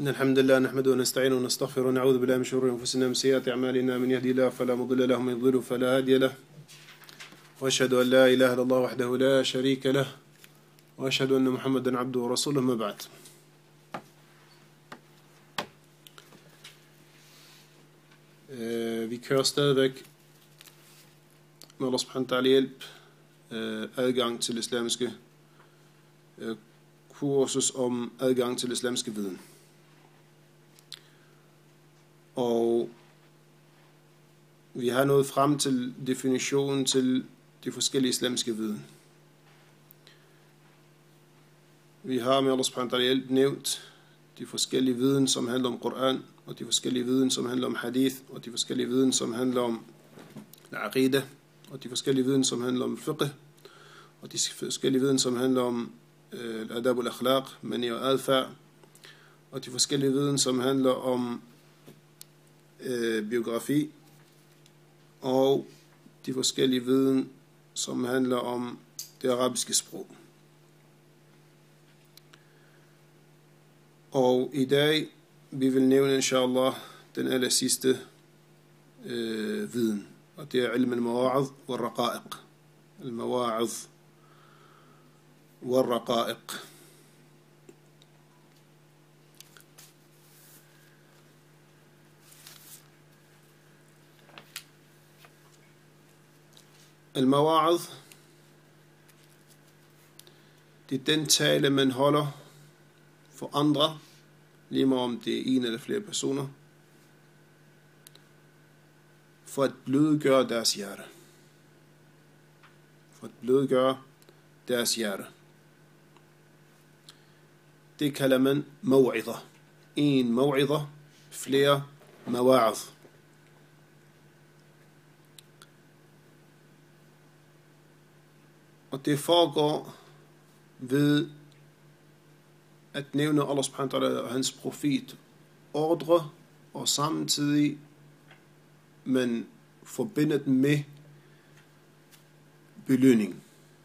إن الحمد لله نحمده ونستعينه ونستغفره ونعوذ بالله من شرور أنفسنا ومن سيئات أعمالنا من يهدي الله فلا مضل له ومن يضلل فلا هادي له وأشهد أن لا إله إلا الله وحده لا شريك له وأشهد أن محمدا عبده ورسوله ما بعد. Vi kører stadigvæk med Allah subhanahu wa ta'ala hjælp adgang til islamiske kursus om adgang til islamiske viden. Og vi har nået frem til definitionen til de forskellige islamiske viden. Vi har med Allah subhanahu wa ta'ala hjælp nævnt de forskellige viden, som handler om Koran, og de forskellige viden, som handler om hadith, og de forskellige viden, som handler om al-aqidah, og de forskellige viden, som handler om fiqh, og de forskellige viden, som handler om al-adab al-akhlaq, mani og adfærd, og de forskellige viden, som handler om biografi, og de forskellige viden, som handler om det arabiske sprog. Og i dag vi vil nævne inshallah den aller sidste viden, og det er ilm al-mawa'id wal-raqa'iq. Al-mawa'id wal-raqa'iq. Al-mawa'id, det er den tale man holder for andre, lige meget om det er en eller flere personer, for at blødgøre deres hjerte. For at blødgøre deres hjerte. Det kalder man maw'idha. En maw'idha, flere mawa'id. Og det foregår ved at nævne Allah subhanahu wa ta'ala og hans profet ordre, og samtidig man forbinder den med belønning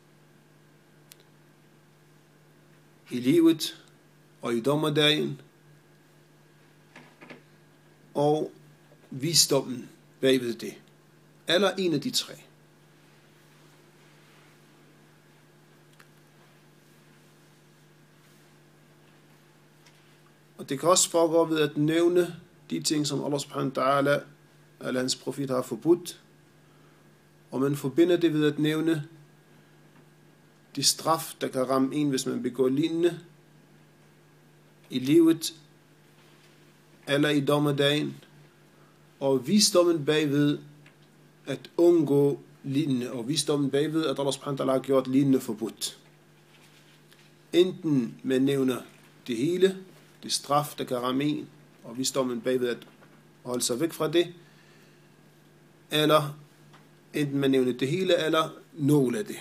i livet og i dommedagen, og visdommen bagved det, eller en af de tre. Og det kan også foregå ved at nævne de ting, som Allah subhanahu wa ta'ala eller hans profet har forbudt, og man forbinder det ved at nævne de straf, der kan ramme en, hvis man begår lignende i livet eller i dommedagen, og visdommen bagved at undgå lignende, og visdommen bagved at Allah subhanahu wa ta'ala har gjort lignende forbudt. Enten man nævner det hele, det straf, der kan ramme en, og visdommen bagved at holde sig væk fra det, eller enten man nævner det hele, eller nogle af det.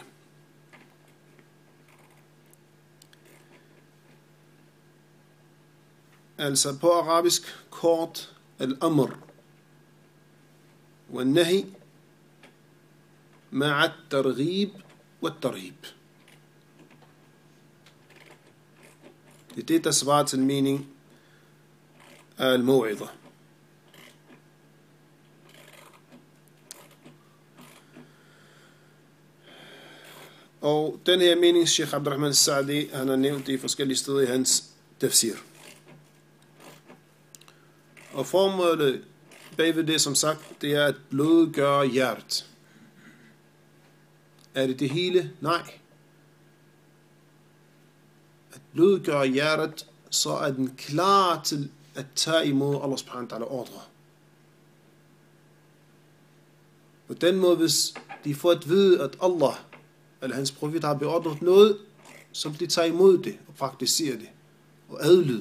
Altså på arabisk kort, al-amr wal-nahi ma'at targhib wat-tarhib. Det er det, der svarer til mening af al-maw'idha. Og den her mening, Sheikh Abdurrahman Sa'di, han har nævnt det i forskellige steder i hans tafsir. Og formålet bagved det, som sagt, det er at blødgøre hjertet. Er det det hele? Nej. At blødgøre hjertet, så er den klar til at tage imod Allah subhanahu wa ta'ala ordre. På den måde, hvis de får at vide, at Allah eller hans profet har beordret noget, så vil de tage imod det og praktisere det og adlyde.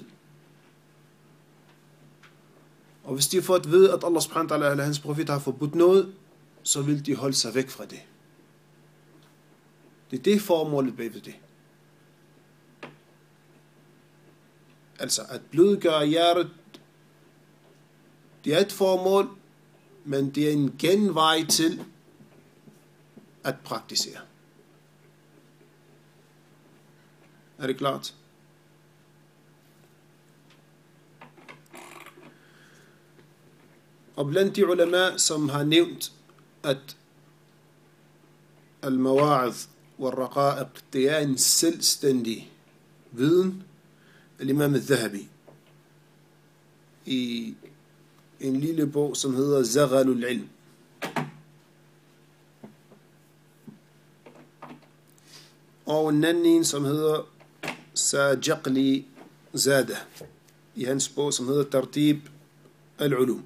Og hvis de får at vide, at Allah subhanahu wa ta'ala eller hans profet har forbudt noget, så vil de holde sig væk fra det. Det er det formålet bagved det. Altså at blødgøre hjertet, det er et formål, men det er en genvej til at praktisere. Er det klart? Og blandt de ulama, som har nævnt, at al-mawa'id og raqa'iq, det er en selvstændig viden, al-imam al-Dhahabi, i en lille bog, som hedder Zaghalul Ilm. Og en anden en, som hedder Sajaqli Zada, i hans bog, som hedder Tartib al-Ulum.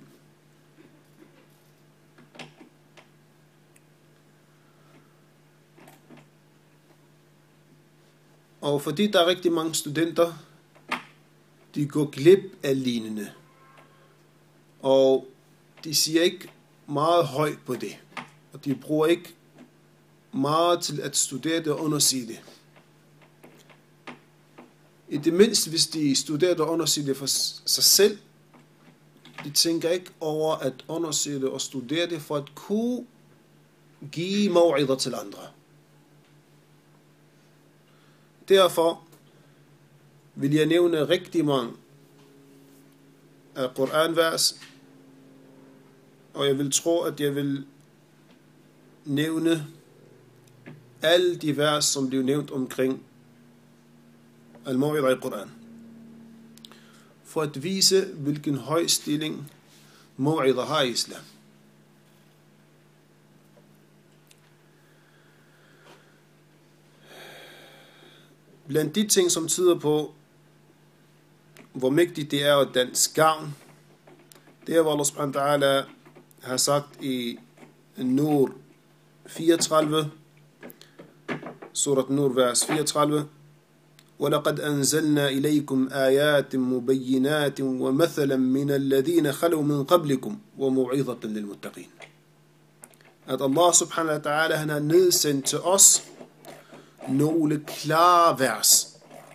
Og fordi der er rigtig mange studenter, de går glip af lignende. Og de siger ikke meget højt på det. Og de bruger ikke meget til at studere det og undersige det. I det mindste, hvis de studerer det og undersige det for sig selv, de tænker ikke over at undersige det og studere det for at kunne give maw'ider til andre. Derfor vil jeg nævne rigtig mange af Koranvers, og jeg vil tro, at jeg vil nævne alle de vers, som blev nævnt omkring al-maw'ida i Koran, for at vise, hvilken høj stilling maw'ida har i islam. Blandt de ting, som tyder på, hvor mægtigt det er og dens gavn, det er, hvor Allah subhanahu wa ta'ala har sagt i Nur 34, surat Nur vers 34, وَلَقَدْ أَنزَلْنَا إِلَيْكُمْ آيَاتٍ مُبَيِّنَاتٍ وَمَثَلًا مِنَ الَّذِينَ خَلَوْا مِنْ قَبْلِكُمْ وَمَوْعِظَةً لِلْمُتَّقِينَ. At Allah subhanahu wa ta'ala, han har nedsendt til os nogle klare vers,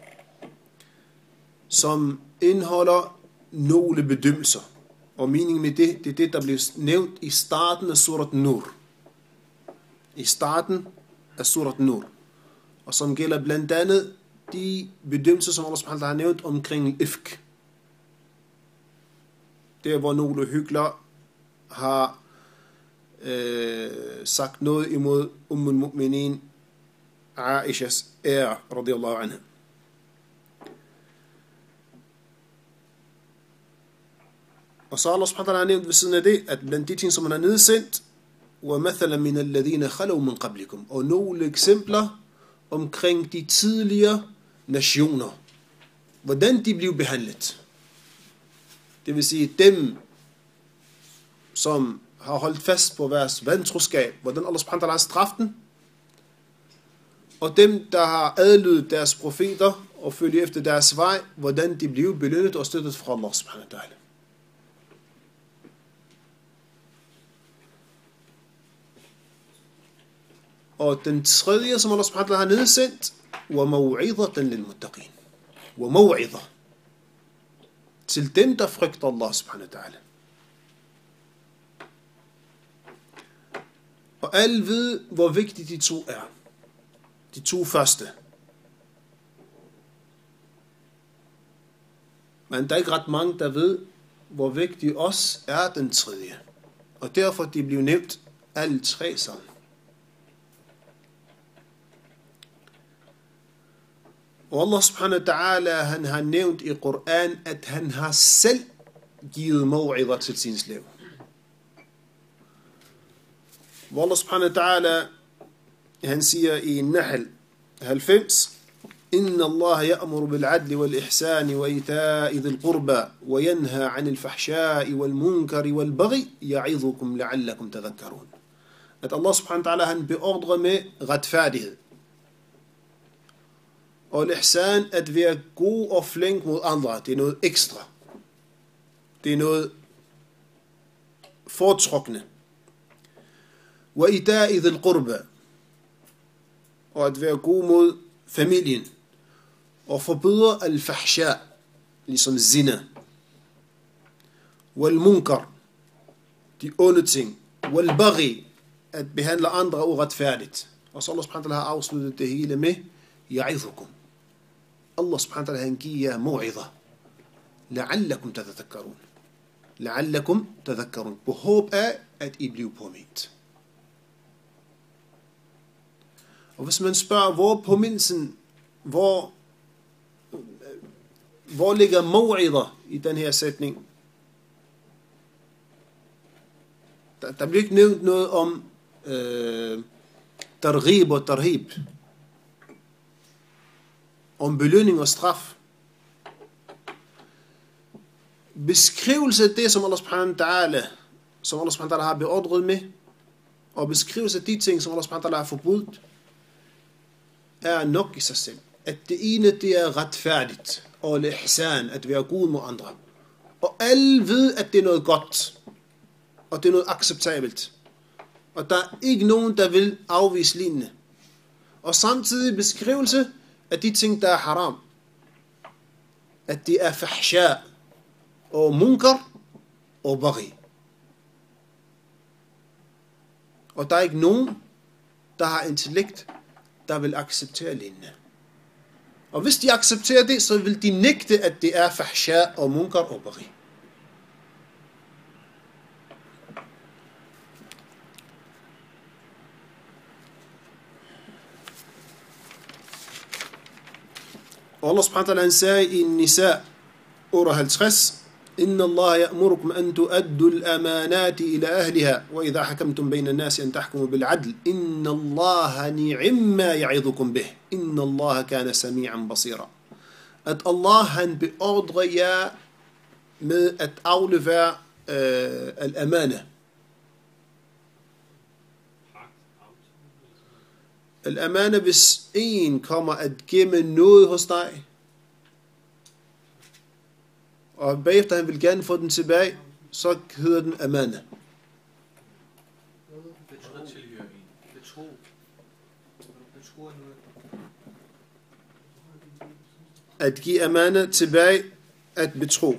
som indeholder nogle bedømmelser. Og meningen med det, det er det, der blev nævnt i starten af surat Nur. I starten af surat Nur. Og som gælder blandt andet de bedømmelser, som Allah subhanahu wa ta'ala har nævnt omkring ifk. Der, hvor nogle hyklere har sagt noget imod al-Mu'minin Aishas ære, radiyallahu anha. Og så Allah subhanahu wa ta'ala har nævnt ved siden af det, at blandt de ting, som han har nedsendt, وَمَثَلًا مِنَ الَّذِينَ خَلَوْا مِنْ قَبْلِكُمْ, og nogle eksempler omkring de tidligere nationer, hvordan de blev behandlet. Det vil sige dem, som har holdt fast på deres vantroskab, hvordan Allah subhanahu wa ta'ala har straffet dem, og dem, der har adlydet deres profeter og følge efter deres vej, hvordan de blev belønnet og støttet fra Allah subhanahu wa ta'ala. Og den tredje, som Allah subhanahu wa ta'ala har nedsendt, وَمَوْعِظَةً لِلْمُتَّقِينَ. وَمَوْعِظَةً. Til dem, der frygter Allah subhanahu wa ta'ala. Og alle ved, hvor vigtige de to er. De to første. Men der er ikke ret mange, der ved, hvor vigtig også er den tredje. Og derfor de bliver nævnt alle tre sammen. Og Allah subhanahu wa ta'ala, han har nævnt i Koran, at han har selv givet maw'ider til sin slave. Og Allah subhanahu wa ta'ala, han siger i Nahl 90, إن الله يأمر بالعدل والإحسان وإيتاء ذي القربى وينهى عن الفحشاء والمنكر والبغي يعظكم لعلكم تذكرون. At Allah subhanahu wa ta'ala, han beordrer med retfærdighed. Og al-ihsan, at være god og flink mod andre, det er noget ekstra. Det er noget foretrukne. وإيتاء ذي القربى, og at være god mod familien. Og forbyder al-fahsha, ligesom zina. Wal-munkar, de onde ting. Wal-baghi, at behandle andre uretfærdigt. Og så Allah subhanahu wa ta'ala har afsluttet det hele med ya'idhukum. Allah subhanahu wa ta'ala, han giver jer maw'idha la'allakum tatadhakkarun, لَعَلَّكُمْ تَذَكَّرُونَ. På håb af, at I bliver påmindet. Og hvis man spørger, hvor påmindelsen, hvor ligger maw'ider i den her sætning? Der bliver ikke nævnt noget om targhib og tarhib, om belønning og straf. Beskrivelse af det, som Allah subhanahu wa ta'ala har beordret med, og beskrivelse af de ting, som Allah subhanahu wa ta'ala har forbudt, er nok i sig selv. At det ene, det er retfærdigt, og ihsan, at være god mod andre. Og alle ved, at det er noget godt, og det er noget acceptabelt. Og der er ikke nogen, der vil afvise lignende. Og samtidig beskrivelse af de ting, der er haram. At det er fahsha, og munkar, og baghi. Og der er ikke nogen, der har intellekt, der vil acceptere lignende. Og hvis de accepterer det, så vil de nægte, at det er fahsha, og munkar, og baghi. Og Allah subhanahu wa ta'ala sagde i Nisa 58, إن الله يأمركم أن تؤدوا الأمانات إلى أهلها وإذا حكمتم بين الناس أن تحكموا بالعدل إن الله نعم ما يعظكم به إن الله كان سميعا بصيرا. At Allah han beordrer jer med at aflevere al-amana. Al-amana, hvis en kommer at gemme noget hos dig, og bagefter han vil gerne få den tilbage, så hedder den amana. At give amana tilbage, at betro.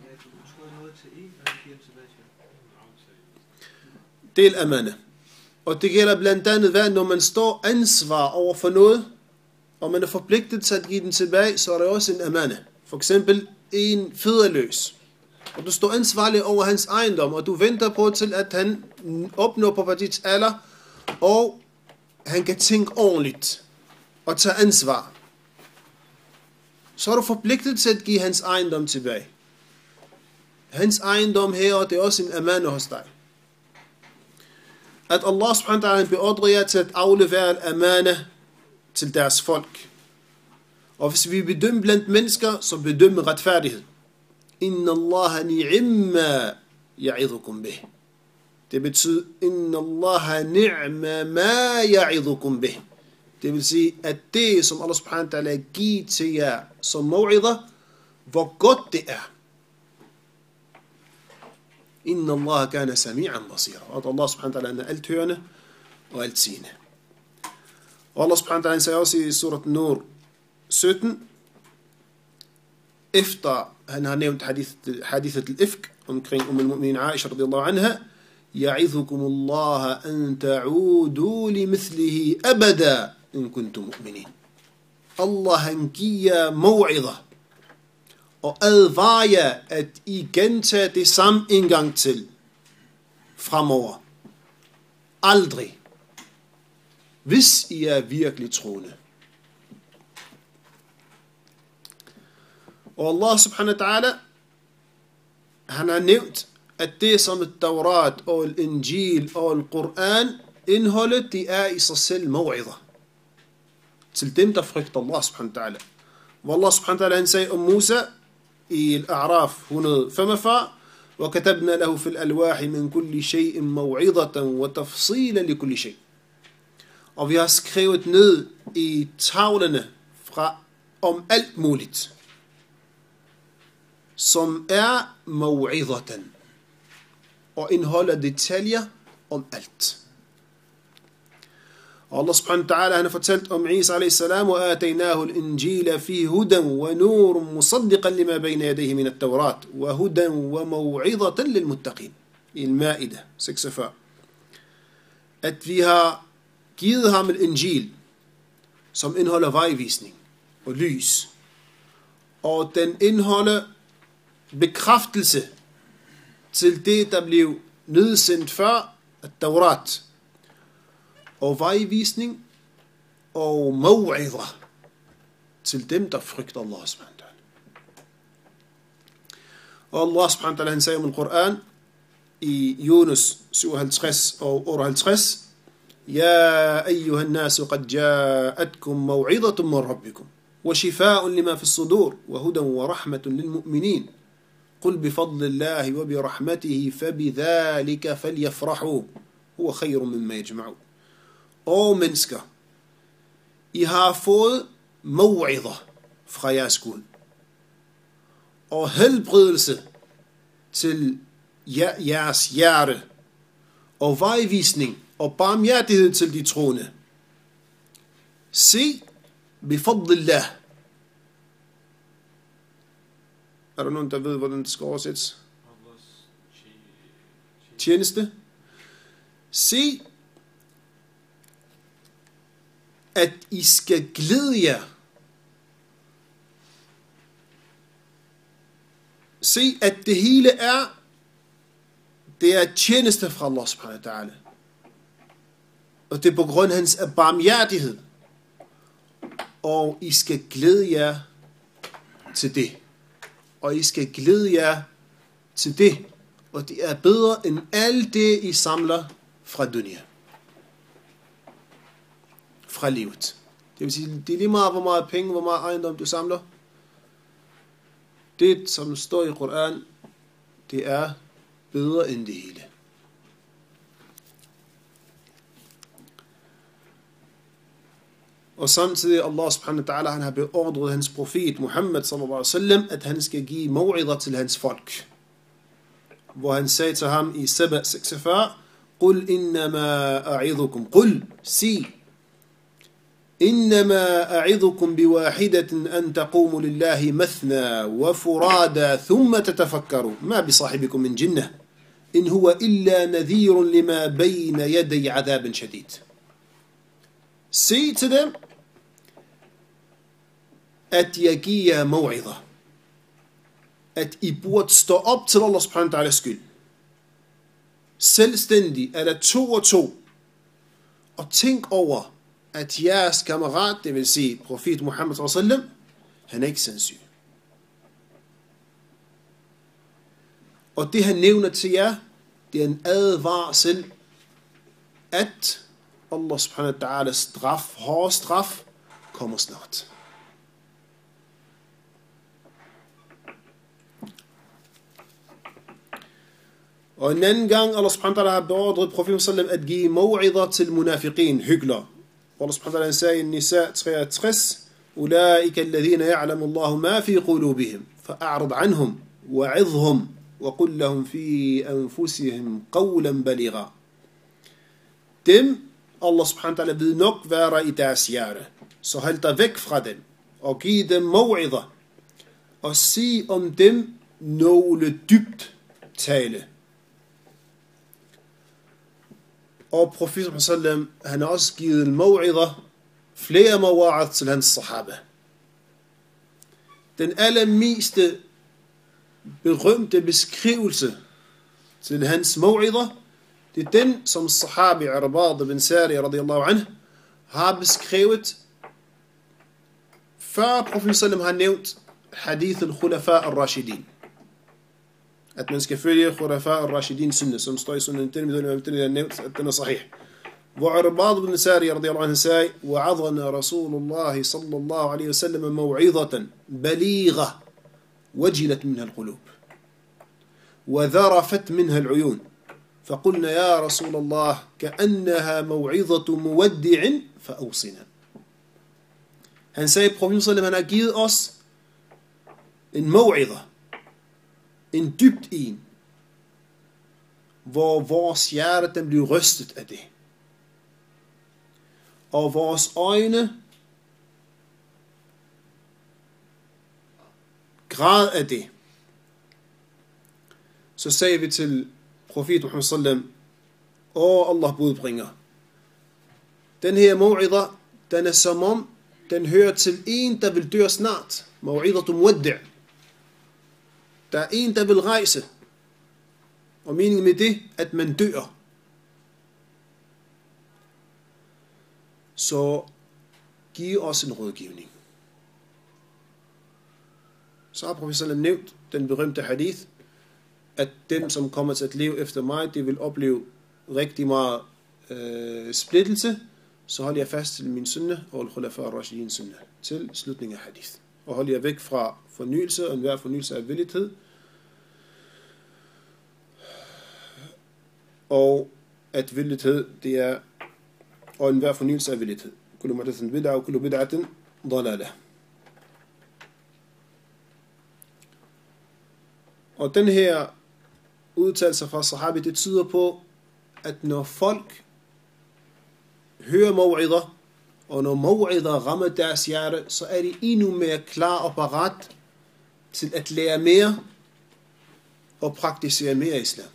Del amana. Og det gælder blandt andet, når man står ansvar over for noget, og man er forpligtet til at give den tilbage, så er der også en amana. For eksempel en fædreløs, og du står ansvarlig over hans ejendom, og du venter på til, at han opnår pubertets alder, og han kan tænke ordentligt og tage ansvar. Så er du forpligtet til at give hans ejendom tilbage. Hans ejendom her, det er også en amana hos dig. At Allah subhanahu wa ta'ala beordrer jer til at aflevere amana til deres folk. Og hvis vi bedømmer blandt mennesker, så bedømmer retfærdighed. Inna Allah ni'imma ya'idhukum bih. Det betyder, Inna Allah ni'ma ma ya'idhukum bih. Det vil sige, at det, som Allah subhanahu wa ta'ala giver til jer som maw'idah, hvor godt det er. Inna Allah kana sami'an basira. Og Allah subhanahu wa ta'ala er alt hørende og alt sigende. Og Allah subhanahu wa ta'ala siger også i surat Nur 17, efter han har nævnt hadithet al-ifk omkring al-mu'minin Aisha radiyallahu anha, يَعِذُكُمُ اللَّهَ أَن تَعُودُوا لِمِثْلِهِ أَبَدًا إِن كُنتُم مُؤْمِنِينَ. Allah han giver maw'idah og advarer jer, at I gentager det samme en gang til fremover. Aldrig. Hvis I er virkelig troende. Og Allah subhanahu wa ta'ala, han har nævnt, at det som et Taurat og et Injil og et Koran indholdet, det er i sig selv maw'idah. Til dem, der frygter Allah subhanahu wa ta'ala. Og Allah subhanahu wa ta'ala, han sagde om Musa i Al-A'raf 145, وَكَتَبْنَا لَهُ فِي الْأَلْوَاحِ مِنْ كُلِّ شَيْءٍ مَوْعِظَةً وَتَفْصِيلًا لِكُلِّ شَيْءٍ. Og vi har skrevet ned i tavlerne om alt muligt, som er maw'idatan, og indeholder detaljer om alt. Og Allah subhanahu wa ta'ala, han har fortalt om Isa alayhi salam, وَآتَيْنَاهُ الْإِنْجِيلَ فِي هُدًى وَنُورٌ مُصَدِّقًا لِمَا بَيْنَ يَدَيْهِ مِنَ التَّوْرَاةِ وَهُدًى وَمَوْعِظَةً لِلْمُتَّقِينَ. I Al-Ma'idah 46. At vi har givet ham et Injil, som indeholder vejvisning og lys, og den indeholder bekræftelse til det, der blev nedsendt før, at-Taurat, og vejvisning og maw'idha til dem, der frygter Allah subhanahu wa ta'ala. Og Allah subhanahu wa ta'ala, han sagde om Koran i Yunus 57 og 58, يا أيها الناس قد جاءتكم موعظة من ربكم وشفاء لما في الصدور وهدى ورحمة للمؤمنين قل بفضل الله وبرحمته فبذلك فليفرحوا هو خير مما يجمعون. Og mennesker, I har fået maw'idha fra jeres Gud og helbredelse til jeres hjerte og vejvisning og barmhjertighed til de troende. Se, bifadlillah. Er der nogen, der ved, hvordan det skal oversættes? Tjeneste. Se, at I skal glæde jer. Se, at det hele det er tjeneste fra Allah subhanahu wa ta'ala. Og det er på grund af hans barmhjertighed. Og I skal glæde jer til det. Og I skal glæde jer til det. Og det er bedre end alt det, I samler fra dunya. Fra livet. Det vil sige, det er lige meget, hvor meget penge, hvor meget ejendom du samler. Det, som står i Koran, det er bedre end det hele. Og samtidig Allah subhanahu wa ta'ala, han har beordret hans profet Muhammad sallallahu alaihi wasallam, at han skal give maw'idha til hans folk. Hvor han sagde til ham i Saba 46, قُلْ إِنَّمَا أَعِذُكُمْ قُلْ سِي إِنَّمَا أَعِذُكُمْ بِوَاحِدَةٍ أَن تَقُومُوا لِلَّهِ مَثْنَى وَفُرَادَى ثُمَّ تَتَفَكَّرُوا مَا بِصَاحِبِكُم مِّن جِنَّةٍ إِنْ هُوَ إِلَّا نَذِيرٌ لِمَا بَيْنَ يَدَيْ عَذَابٍ شَدِيدٍ. Se til dem, at jeg giver jer maw'idha. At I burde stå op til Allah subhanahu wa ta'ala skyld. Selvstændig, eller to og to. Og tænk over, at jeres kammerat, det vil sige profet Muhammad sallallahu alaihi wasallam, han er ikke sindssyg. Og det han nævner til jer, det er en advarsel, at Allah subhanahu wa ta'ala straf, hård straf, kommer snart. Og en anden gang, Allah subhanahu wa ta'ala har beordret profeten sallam at give maw'idha til munafiqin, hygler. Allah subhanahu wa ta'ala sagde i Nisa 63, أولئك الذين يعلم الله ما في قلوبهم فأعرض عنهم وعظهم وقل لهم في أنفسهم قولا بليغا. Dem, Allah subhanahu wa ta'ala ved nok være i deres hjerte, så hold dig væk fra dem, og giv dem maw'idha, og sig om dem nogle dybt tale. Og profeten sallam, han har også givet maw'idha, flere mawa'id til hans sahaba. Den allermeste berømte beskrivelse til hans maw'idha, det er den, som sahabi Irbad bin Sari radiyallahu anhu har beskrevet, før profeten sallam har nævnt hadith al-Khulafa al-Rashidin. At man skal følge Khulafa al-Rashidin sunna, som står i sunnen Tirmidhi, har nævnt, at den er sahih. Hvor Irbad bin Sari radiyallahu anhu sagde, وَعَظَنَا رَسُولُ اللَّهِ صَلَّى اللَّهُ عَلَيْهِ وسلم مَوْعِظَةً بَلِيغَةً وَجِلَتْ مِنْهَا الْقُلُوبِ وَذَرَفَتْ مِنْهَا الْعُيُونِ فقلنا يا رسول الله كأنها موعظة مودع فأوصنا. Han sagde, profeten sallam, han har givet os en maw'idha, en dybt en, hvor vores hjerte den bliver rystet af det, og vores øjne græd af det. Så sagde vi til profet Muhammad sallam, Allah budbringer, den her maw'idha, den er som om den hører til en, der vil dø snart. Maw'idhatu muwaddi'. Der er en, der vil rejse. Og meningen med det, at man dør. Så giv os en rådgivning. Så har professoren nævnt den berømte hadith, at dem, som kommer til at leve efter mig, de vil opleve rigtig meget splittelse. Så hold jeg fast til min sunnah og al-khulafa ar-rashidin sunnah til slutningen af hadith. Og hold jer væk fra fornyelse og enhver fornyelse af villighed. Og at villighed, det er og enhver fornyelse af villighed. Kullu muhdathatin bid'a og kullu bid'atin dalalah. Og den her udtalelse fra sahabi, det tyder på, at når folk hører maw'idha, og når maw'idha rammer deres hjerte, så er de endnu mere klar og parat til at lære mere og praktisere mere islam.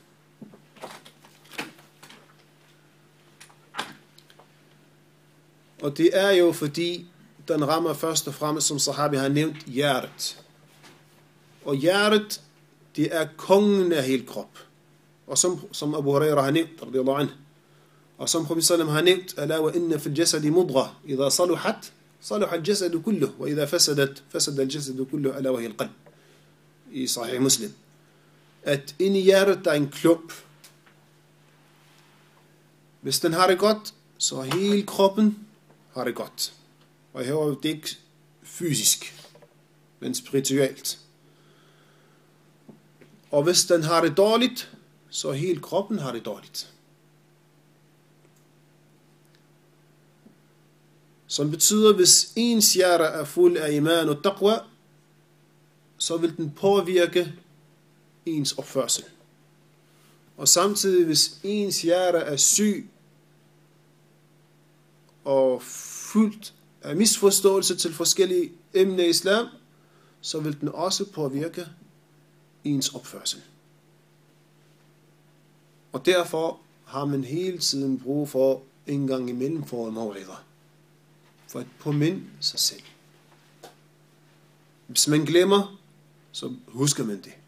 Og det er jo fordi, den rammer først og fremmest, som sahabi har nævnt, hjertet. Og hjertet, det er kongen af hele krop. Og som Abu Hurairah har nævnt, radiyallahu anhu, og som Profet sallam har nævnt, ala wa inna fil jasadi mudghah, idha saluhat, saluha al-jasadu kulluh, wa idha fasadat, fasada al-jasadu kulluh, ala wa hiya al-qalb. I Sahih Muslim. At inde i hjertet, der er en klump. Hvis den har det godt, så hele kroppen har det godt. Og her er det ikke fysisk, men spirituelt. Og hvis den har det dårligt, så hele kroppen har det dårligt. Som betyder, hvis ens hjerte er fuld af iman og taqwa, så vil den påvirke ens opførsel. Og samtidig, hvis ens hjerte er syg og fyldt af misforståelse til forskellige emner i islam, så vil den også påvirke ens opførsel. Og derfor har man hele tiden brug for en gang imellem for maw'idha, for at påminde sig selv. Hvis man glemmer, så husker man det.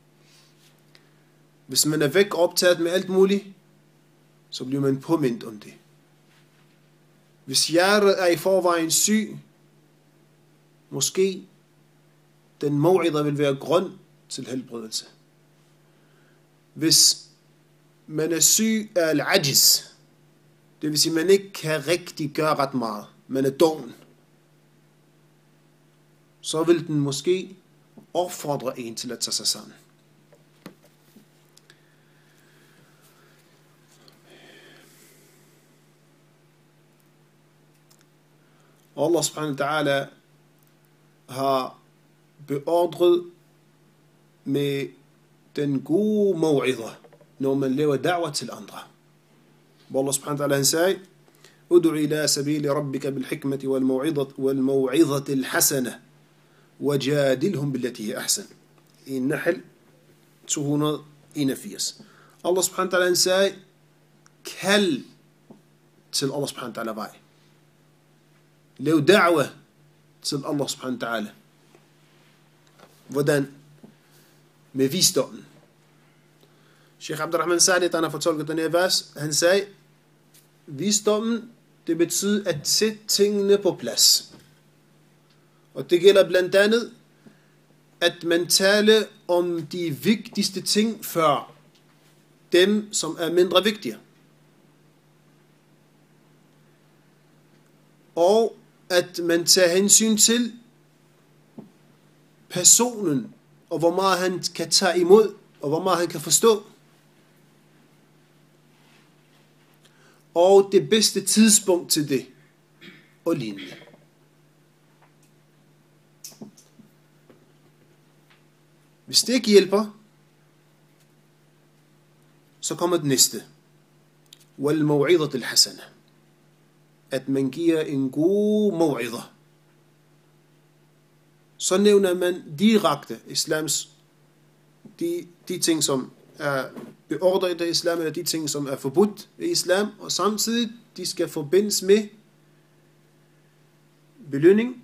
Hvis man er væk optaget med alt muligt, så bliver man påmindet om det. Hvis hjertet er i forvejen syg, måske den maw'idha vil være grund til helbredelse. Hvis man er syg af al-ajiz, det vil sige, at man ikke kan rigtig gøre ret meget, man er doven, så vil den måske opfordre en til at tage sig sammen. Og Allah subhanahu wa ta'ala har beordret med den gode maw'idha, når man laver da'wah til andre. Hvor Allah subhanahu wa ta'ala han sagde, ud'u ila sabili rabbika bil hikmati wal maw'idhati al hasana wajadilhum billati hi ahsan. I Nahl 281. Allah subhanahu wa ta'ala han sagde, kald til Allah subhanahu wa ta'ala vej. Lav da'wah til Allah subhanahu wa ta'ala. Hvordan? Med visdommen. Sheikh Abdurrahman Sa'di, han har fortolket den her vers, han sagde, visdommen, det betyder at sætte tingene på plads. Og det gælder blandt andet, at man taler om de vigtigste ting før dem, som er mindre vigtige. Og at man tager hensyn til personen, og hvor meget han kan tage imod, og hvor meget han kan forstå. Og det bedste tidspunkt til det, og lignende. Hvis det ikke hjælper, så kommer det næste. Wal maw'idhat al hasana. At man giver en god maw'idha. Så nævner man direkte islams, de ting, som er beordret af islam, eller de ting, som er forbudt i islam, og samtidig de skal forbindes med belønning,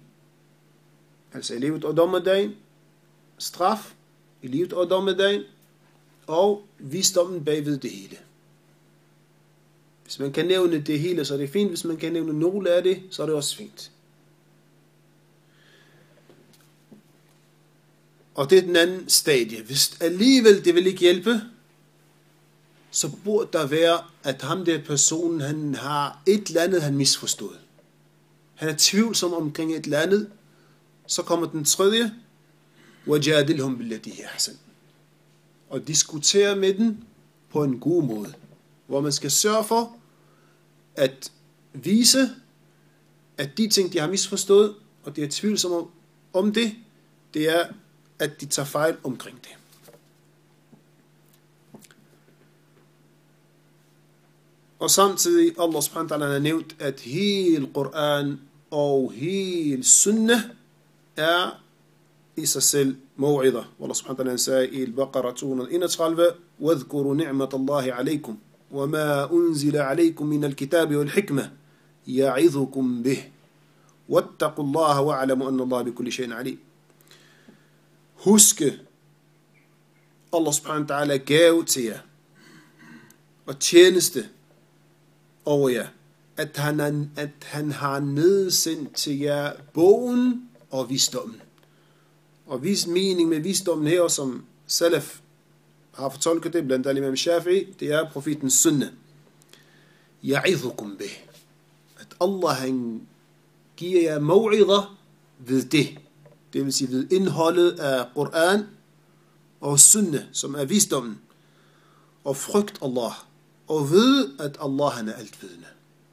altså i livet og dommedagen, straf i livet og dommedagen, og visdommen bagved det hele. Hvis man kan nævne det hele, så er det fint. Hvis man kan nævne nogle af det, så er det også fint. Og det er den anden stadie. Hvis alligevel det vil ikke hjælpe, så burde der være, at ham der personen, han har et eller andet, han misforstået. Han er tvivlsom omkring et eller andet. Så kommer den tredje, وَجَادِلْهُمْ بِالَّتِي هِيَ أَحْسَنُ, og diskutere med den på en god måde, hvor man skal sørge for at vise, at de ting, de har misforstået, og de er tvivlsomme om det, det er, at de tager fejl omkring det. Og samtidig, Allah subhanahu wa ta'ala har nævnt, at hele Koran og hele Sunnah er i sig selv موعظة. Allah subhanahu wa ta'ala sagde i Al-Baqarah 231, وَاذْكُرُوا نِعْمَةَ اللَّهِ عَلَيْكُمْ وَمَا أُنزِلَ عَلَيْكُمْ مِنَ الْكِتَابِ وَالْحِكْمَةِ يَعِظُكُمْ بِهِ وَاتَّقُوا اللَّهَ وَاعْلَمُوا أَنَّ اللَّهَ بِكُلِّ شَيْءٍ عَلِيمٌ. Huske, Allah subhanahu wa ta'ala gav til jer og tjeneste over jer, at han har nedsendt til jer bogen og visdommen. Og mening med visdommen her, som Salaf har fortolket det, blandt andet Imam Shafi'i, det er profetens sunnah. Ya'idhukum bih. At Allah han giver jer maw'idha ved det. Det vil sige ved indholdet af Koran og sunnah, som er visdommen. Og frygt Allah. Og ved, at Allah han er altvidende.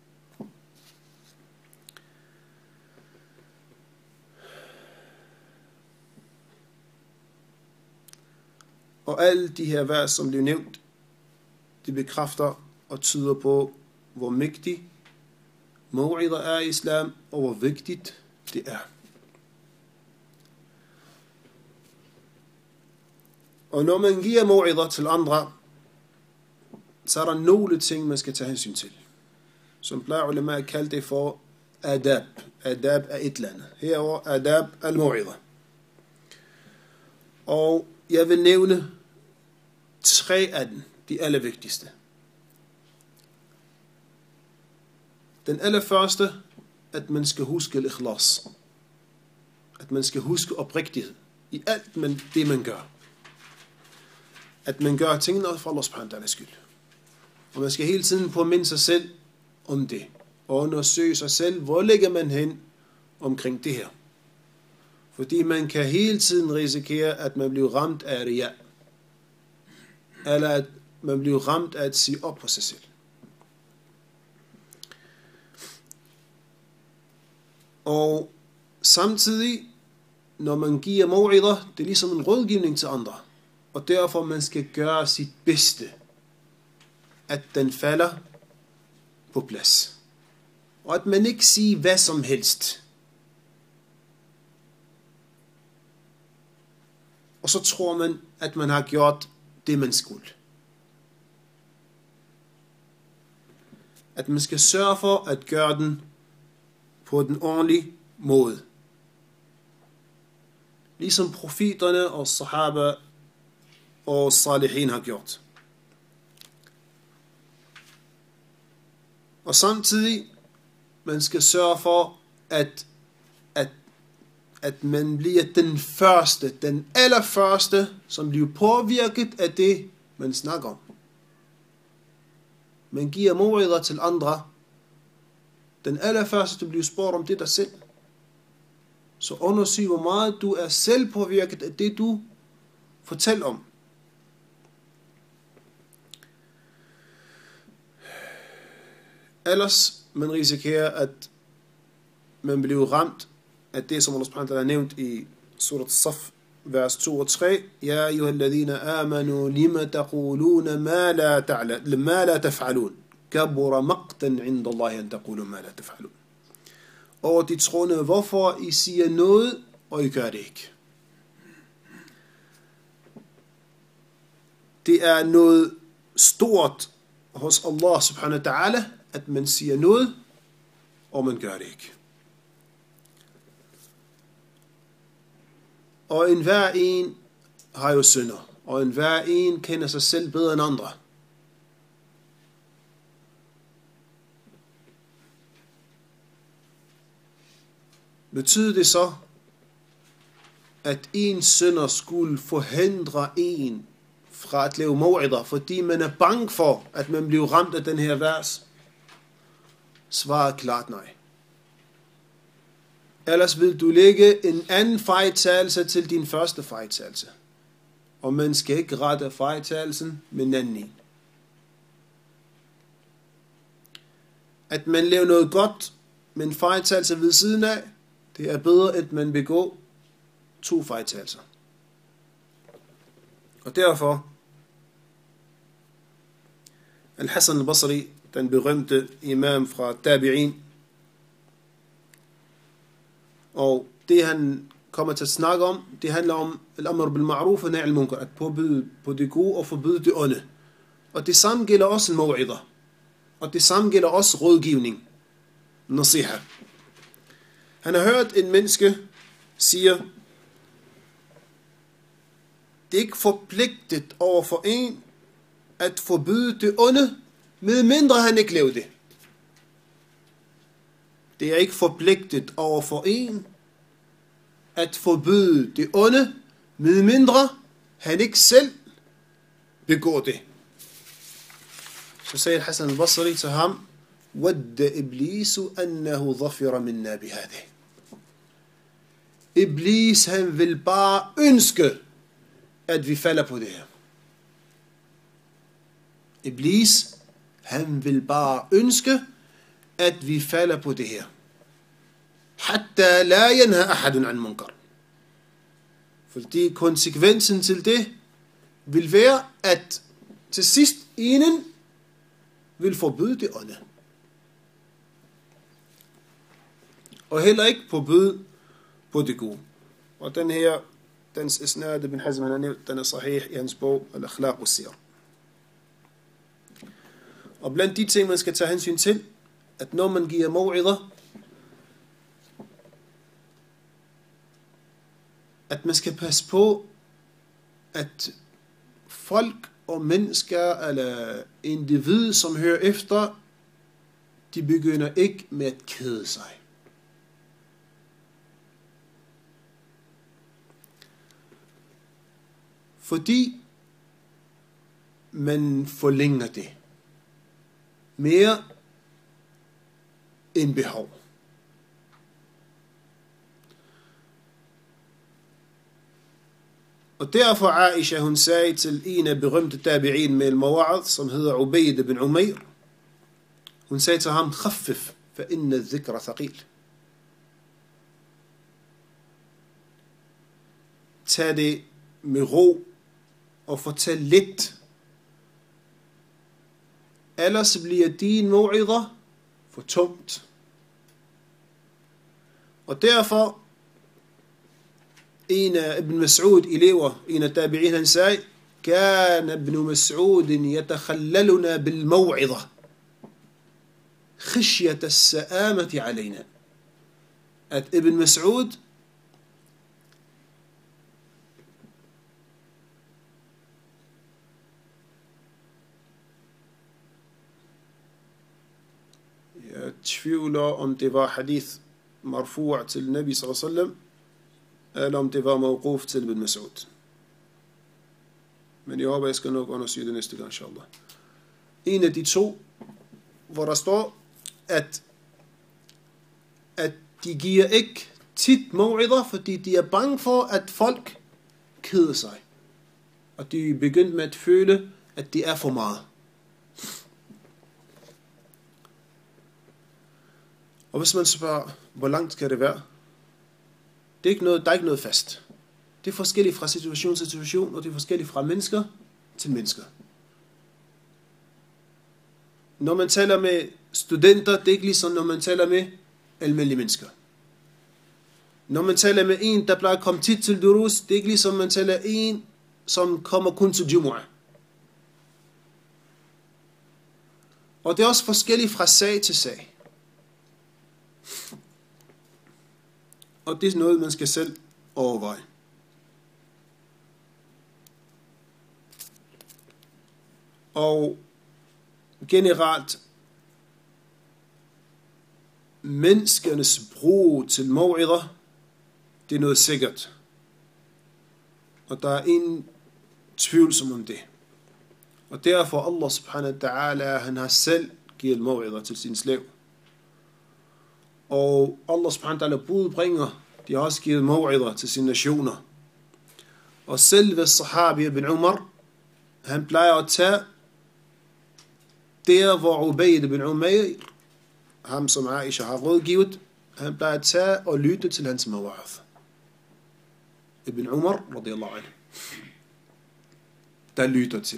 Og alle de her vers, som blev nævnt, de bekræfter og tyder på, hvor mægtig maw'idha er i islam, og hvor vigtigt det er. Og når man giver maw'idha til andre, så er der nogle ting, man skal tage hensyn til. Som plejer ulema at kalde det for adab. Adab er et eller andet. Herover adab al-maw'idha. Og jeg vil nævne 3 af dem, de allervigtigste. Den allerførste, at man skal huske al-ikhlas. At man skal huske oprigtighed i alt det man gør. At man gør tingene for Allah subhanahu wa ta'ala skyld. Og man skal hele tiden påminde sig selv om det. Og undersøge sig selv, hvor ligger man hen omkring det her. Fordi man kan hele tiden risikere, at man bliver ramt af riya. Eller at man bliver ramt af at sige op på sig selv. Og samtidig, når man giver maw'idha, det er ligesom en rådgivning til andre. Og derfor man skal gøre sit bedste, at den falder på plads. Og at man ikke siger hvad som helst. Og så tror man, at man har gjort det, man skulle. At man skal sørge for at gøre den på den ordentlige måde. Ligesom profeterne og sahaba og salihin har gjort. Og samtidig, man skal sørge for, at man bliver den allerførste, som bliver påvirket af det, man snakker om. Man giver maw'idha til andre. Den allerførste, du bliver spurgt om det dig selv. Så undersøg, hvor meget du er selv påvirket af det, du fortæller om. Ellers man risikerer, at man bliver ramt af det, som Allah subhanahu wa ta'ala har nævnt i surat Saf, vers 2 og 3. Ja, ayyuhalladhina amanu lima taquluna ma la taf'alun. Kabura maqtan 'inda Allahi an taqulu ma la taf'alun. Og de troende, hvorfor I siger noget, og I gør det ikke. Det er noget stort hos Allah subhanahu wa ta'ala, at man siger noget, og man gør det ikke. Og enhver en har jo synder. og enhver en kender sig selv bedre end andre. Betyder det så, at en synder skulle forhindre en fra at lave maw'idah, fordi man er bange for, at man bliver ramt af den her vers? Svaret klart nej. Ellers vil du lægge en anden fejltagelse til din første fejltagelse. Og man skal ikke rette fejltagelsen med en anden en. At man laver noget godt med en fejltagelse ved siden af, det er bedre, at man begår 2 fejltagelser. Og derfor, Al-Hassan al-Basri, den berømte imam fra Tabi'in, og det han kommer til at snakke om, det handler om al-amr bil-ma'ruf og nahy al-munkar, at påbyde på det gode og forbyde det onde. Og det samme gælder også en maw'idah. Og det samme gælder også rådgivning, nasiha. Han har hørt en menneske siger, det er ikke forpligtet over for en at forbyde det onde, medmindre han ikke laver det. Det er ikke forpligtet over for en at forbyde det onde, medmindre han ikke selv begår det. Så siger Hassan al-Basri til ham, وَدَّ إِبْلِيسُ أَنَّهُ ظَفِرَ مِنَّا بِهَذِهِ. Iblis, han vil bare ønske, at vi falder på det her. Iblis, han vil bare ønske, at vi falder på det her. حَتَّى لَا يَنْهَى أَحَدٌ عَنْ مُنْكَرٍ. Fordi konsekvensen til det vil være, at til sidst enen vil forbyde det onde. Og heller ikke forbyde på det gode. Og den her, dens isnad Ibn Hazm, han har nævnt, den er sahih i hans bog, Al-Akhlaq was-Sir. Og blandt de ting, man skal tage hensyn til, at når man giver maw'idah, at man skal passe på, at folk og mennesker, eller individer, som hører efter, de begynder ikke med at kede sig. Fordi man forlænger det mere end behov. Og derfor Aisha, hun sagde til en af berømte tabi'in med al-Mawa'ad, som hedder Ubayd ibn Umayr, hun sagde til ham, khaffif, fa inna dhikra thaqil. Tag det med ro og fortæl lidt. Ellers bliver din maw'idah for tungt. Og derfor en af Ibn Mas'ud elever, en af tabi'in, han sagde, كان ابن مسعود يتخللنا بالموعظة خشية السآمة علينا. At Ibn Mas'ud jeg tvivler om det var hadith marfu' til Nabi sallallahu alaihi wasallam, eller om det var mawquf til Ibn Mas'ud. Men jeg håber, jeg skal nok undersøge det næste gang, inshallah. En af de to, hvor der står, at de giver ikke tit maw'idah, fordi de er bange for, at folk keder sig. Og de er begyndt med at føle, at det er for meget. Og hvis man spørger, hvor langt skal det være? Der er ikke noget fast. Det er forskelligt fra situation til situation, og det er forskelligt fra mennesker til mennesker. Når man taler med studenter, det er ikke ligesom når man taler med almindelige mennesker. Når man taler med en, der plejer at komme tit til durus, det er ikke ligesom man taler en, som kommer kun til Jumu'ah. Og det er også forskelligt fra sag til sag. Og det er noget, man skal selv overveje. Og generelt menneskernes brug til maw'ider, det er noget sikkert. Og der er ingen tvivl om det. Og derfor Allah subhanahu wa ta'ala, han har selv givet maw'ider til sin slav. Og Allah subhanahu wa ta'ala budbringer, de har også givet maw'ider til sine nationer. Og selve sahabi ibn Umar, han plejer at tage der, hvor Ubayd ibn Umayr, ham som Aisha har rådgivet, han plejer at tage og lytte til hans maw'id. Ibn Umar, radiyallahu anhu, der lytter til.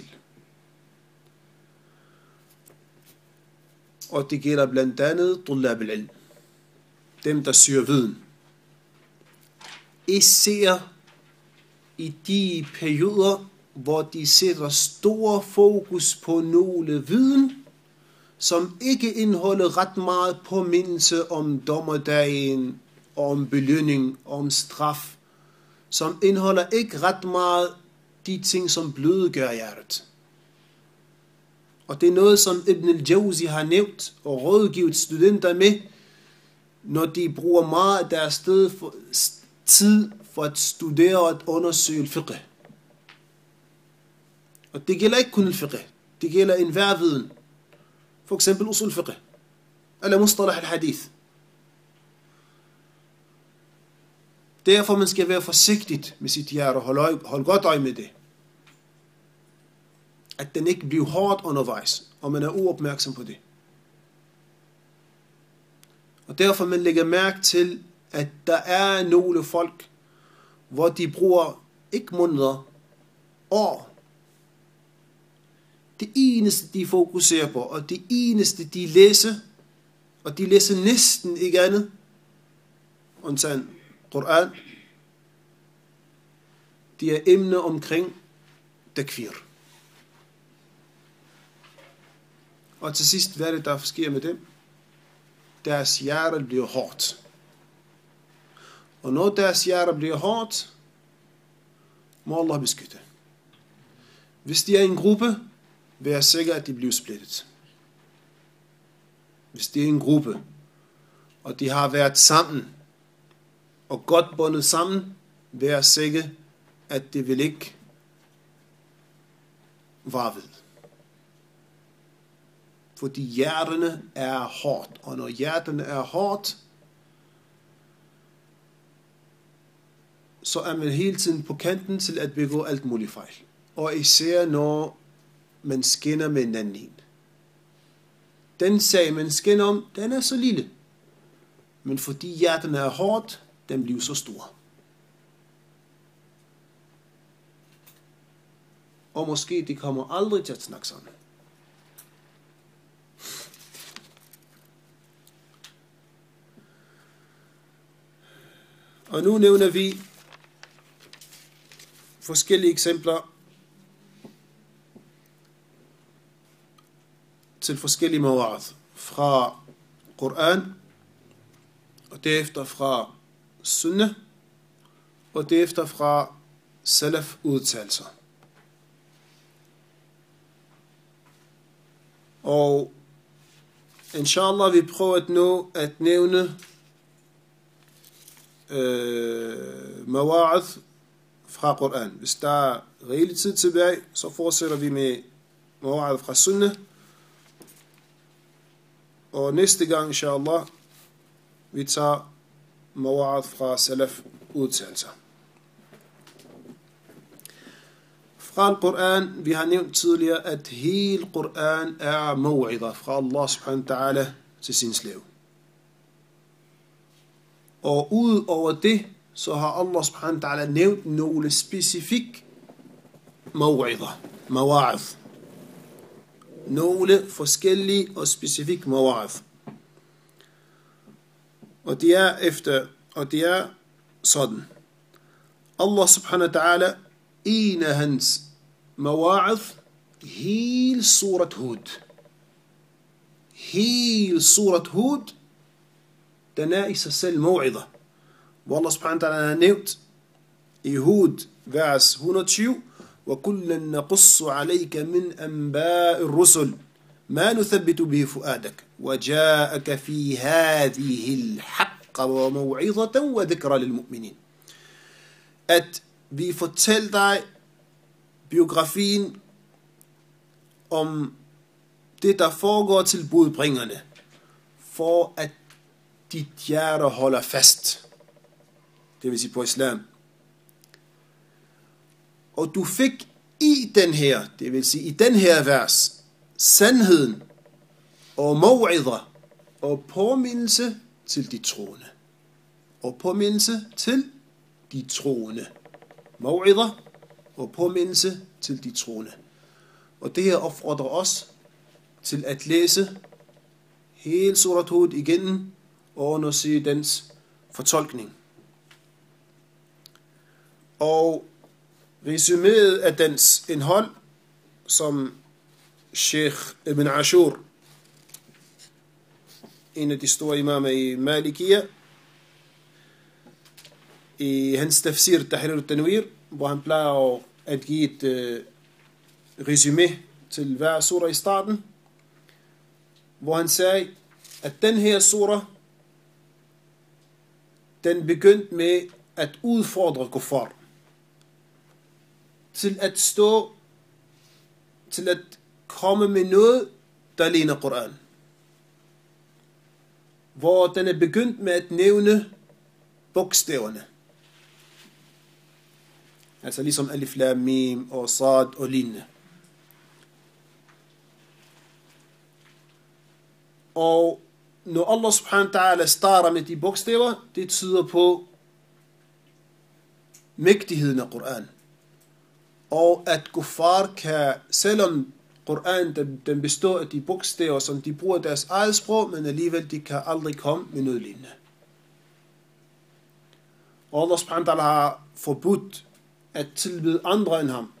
Og det gælder blandt andet tullab al-ilm, dem der søger viden. Især i de perioder, hvor de sætter stor fokus på nogle viden, som ikke indeholder ret meget påmindelse om dommerdagen, om belønning, om straf, som indeholder ikke ret meget de ting, som blødgør hjertet. Og det er noget, som Ibn al-Jawzi har nævnt og rådgivet studenter med, når de bruger meget af deres tid for at studere og at undersøge fiqh. Og det gælder ikke kun fiqh, det gælder enhver viden. For eksempel usul fiqh, eller mustalah al-hadith. Derfor man skal være forsigtig med sit hjerte og holde godt øje med det. At den ikke bliver hårdt undervejs, og man er uopmærksom på det. Og derfor man lægger mærke til, at der er nogle folk, hvor de bruger ikke måneder, år. Det eneste de fokuserer på, og det eneste de læser, og de læser næsten ikke andet, undtagen Koran, de er emner omkring takfir. Og til sidst, hvad er det, der sker med dem? Deres hjerte bliver hårdt. Og når deres hjerte bliver hårdt, må Allah beskytte. Hvis de er en gruppe, vær sikker, at de bliver splittet. Hvis de er en gruppe, og de har været sammen, og godt bundet sammen, vær sikker, at det vil ikke vare ved. Fordi hjerterne er hårdt, og når hjerterne er hårdt, så er man hele tiden på kanten til at begå alt muligt fejl. Og især når man skinner med en anden en. Den sag, man skinner om, den er så lille. Men fordi hjerterne er hårdt, den bliver så stor. Og måske de kommer aldrig til at snakke sammen. Og nu nævner vi forskellige eksempler til forskellige mawa'id fra Koran, og derefter fra Sunnah, og derefter fra Salaf udtalelser. Og inshallah vi prøver at nå at nævne mawa'id fra Koran. Hvis der er rigelig tid tilbage, så fortsætter vi med mawa'id fra Sunnah. Og næste gang, inshallah, vi tager mawa'id fra Salaf udtalelser. Fra Koran, vi har nævnt tidligere, at hele Koran er maw'ider fra Allah subhanahu wa ta'ala til sin slav. Og ud over det, så har Allah subhanahu wa ta'ala nævnt nogle specifikke mawa'id. Nogle forskellige og specifikke mawa'id. Og det er sådan. Allah subhanahu wa ta'ala, en af hans mawa'id, hele surat Hud. Hele surat Hud, den er i sig selv maw'ider. Hvor Allah subhanahu wa ta'ala har nævnt i Hud, vers 120, وَكُلًّا نَقُصُّ عَلَيْكَ مِنْ أَنْبَاءِ الرُّسُلِ مَا نُثَبِّتُ بِهِ فُؤَادَكَ وَجَاءَكَ فِي هَذِهِ الْحَقَّ وَمَوْعِظَةً وَذِكْرَى لِلْمُؤْمِنِينَ. At vi fortæller dig biografien om det, der foregår til budbringerne, for at dit hjerte holder fast, det vil sige på islam. Og du fik i den her, det vil sige i den her vers, sandheden og maw'idha og påmindelse til de troende. Og påmindelse til de troende. Maw'idha og påmindelse til de troende. Og det her opfordrer os til at læse hele surat Hud igennem og undersøge dens fortolkning. Og resuméet af dens indhold, som Sheikh Ibn Ashur, en af de store imamer i Malikiya, i hans tafsir Tahrir al-Tanwir, hvor han plejer at give et resumé til hver surah i starten, hvor han sagde, at den her surah, den begyndte med at udfordre kuffar, til at komme med noget, der ligner Koran. Hvor den er begyndt med at nævne bogstaverne. Altså ligesom alif, lam, mim og sad og lignende. Og når Allah subhanahu wa ta'ala starter med de bogstaver, det tyder på mægtigheden af Koran. Og at kuffar kan, selvom Koran den består af de bogstaver, som de bruger deres eget sprog, men alligevel de kan aldrig komme med noget lignende. Og Allah subhanahu wa ta'ala har forbudt at tilbede andre end ham.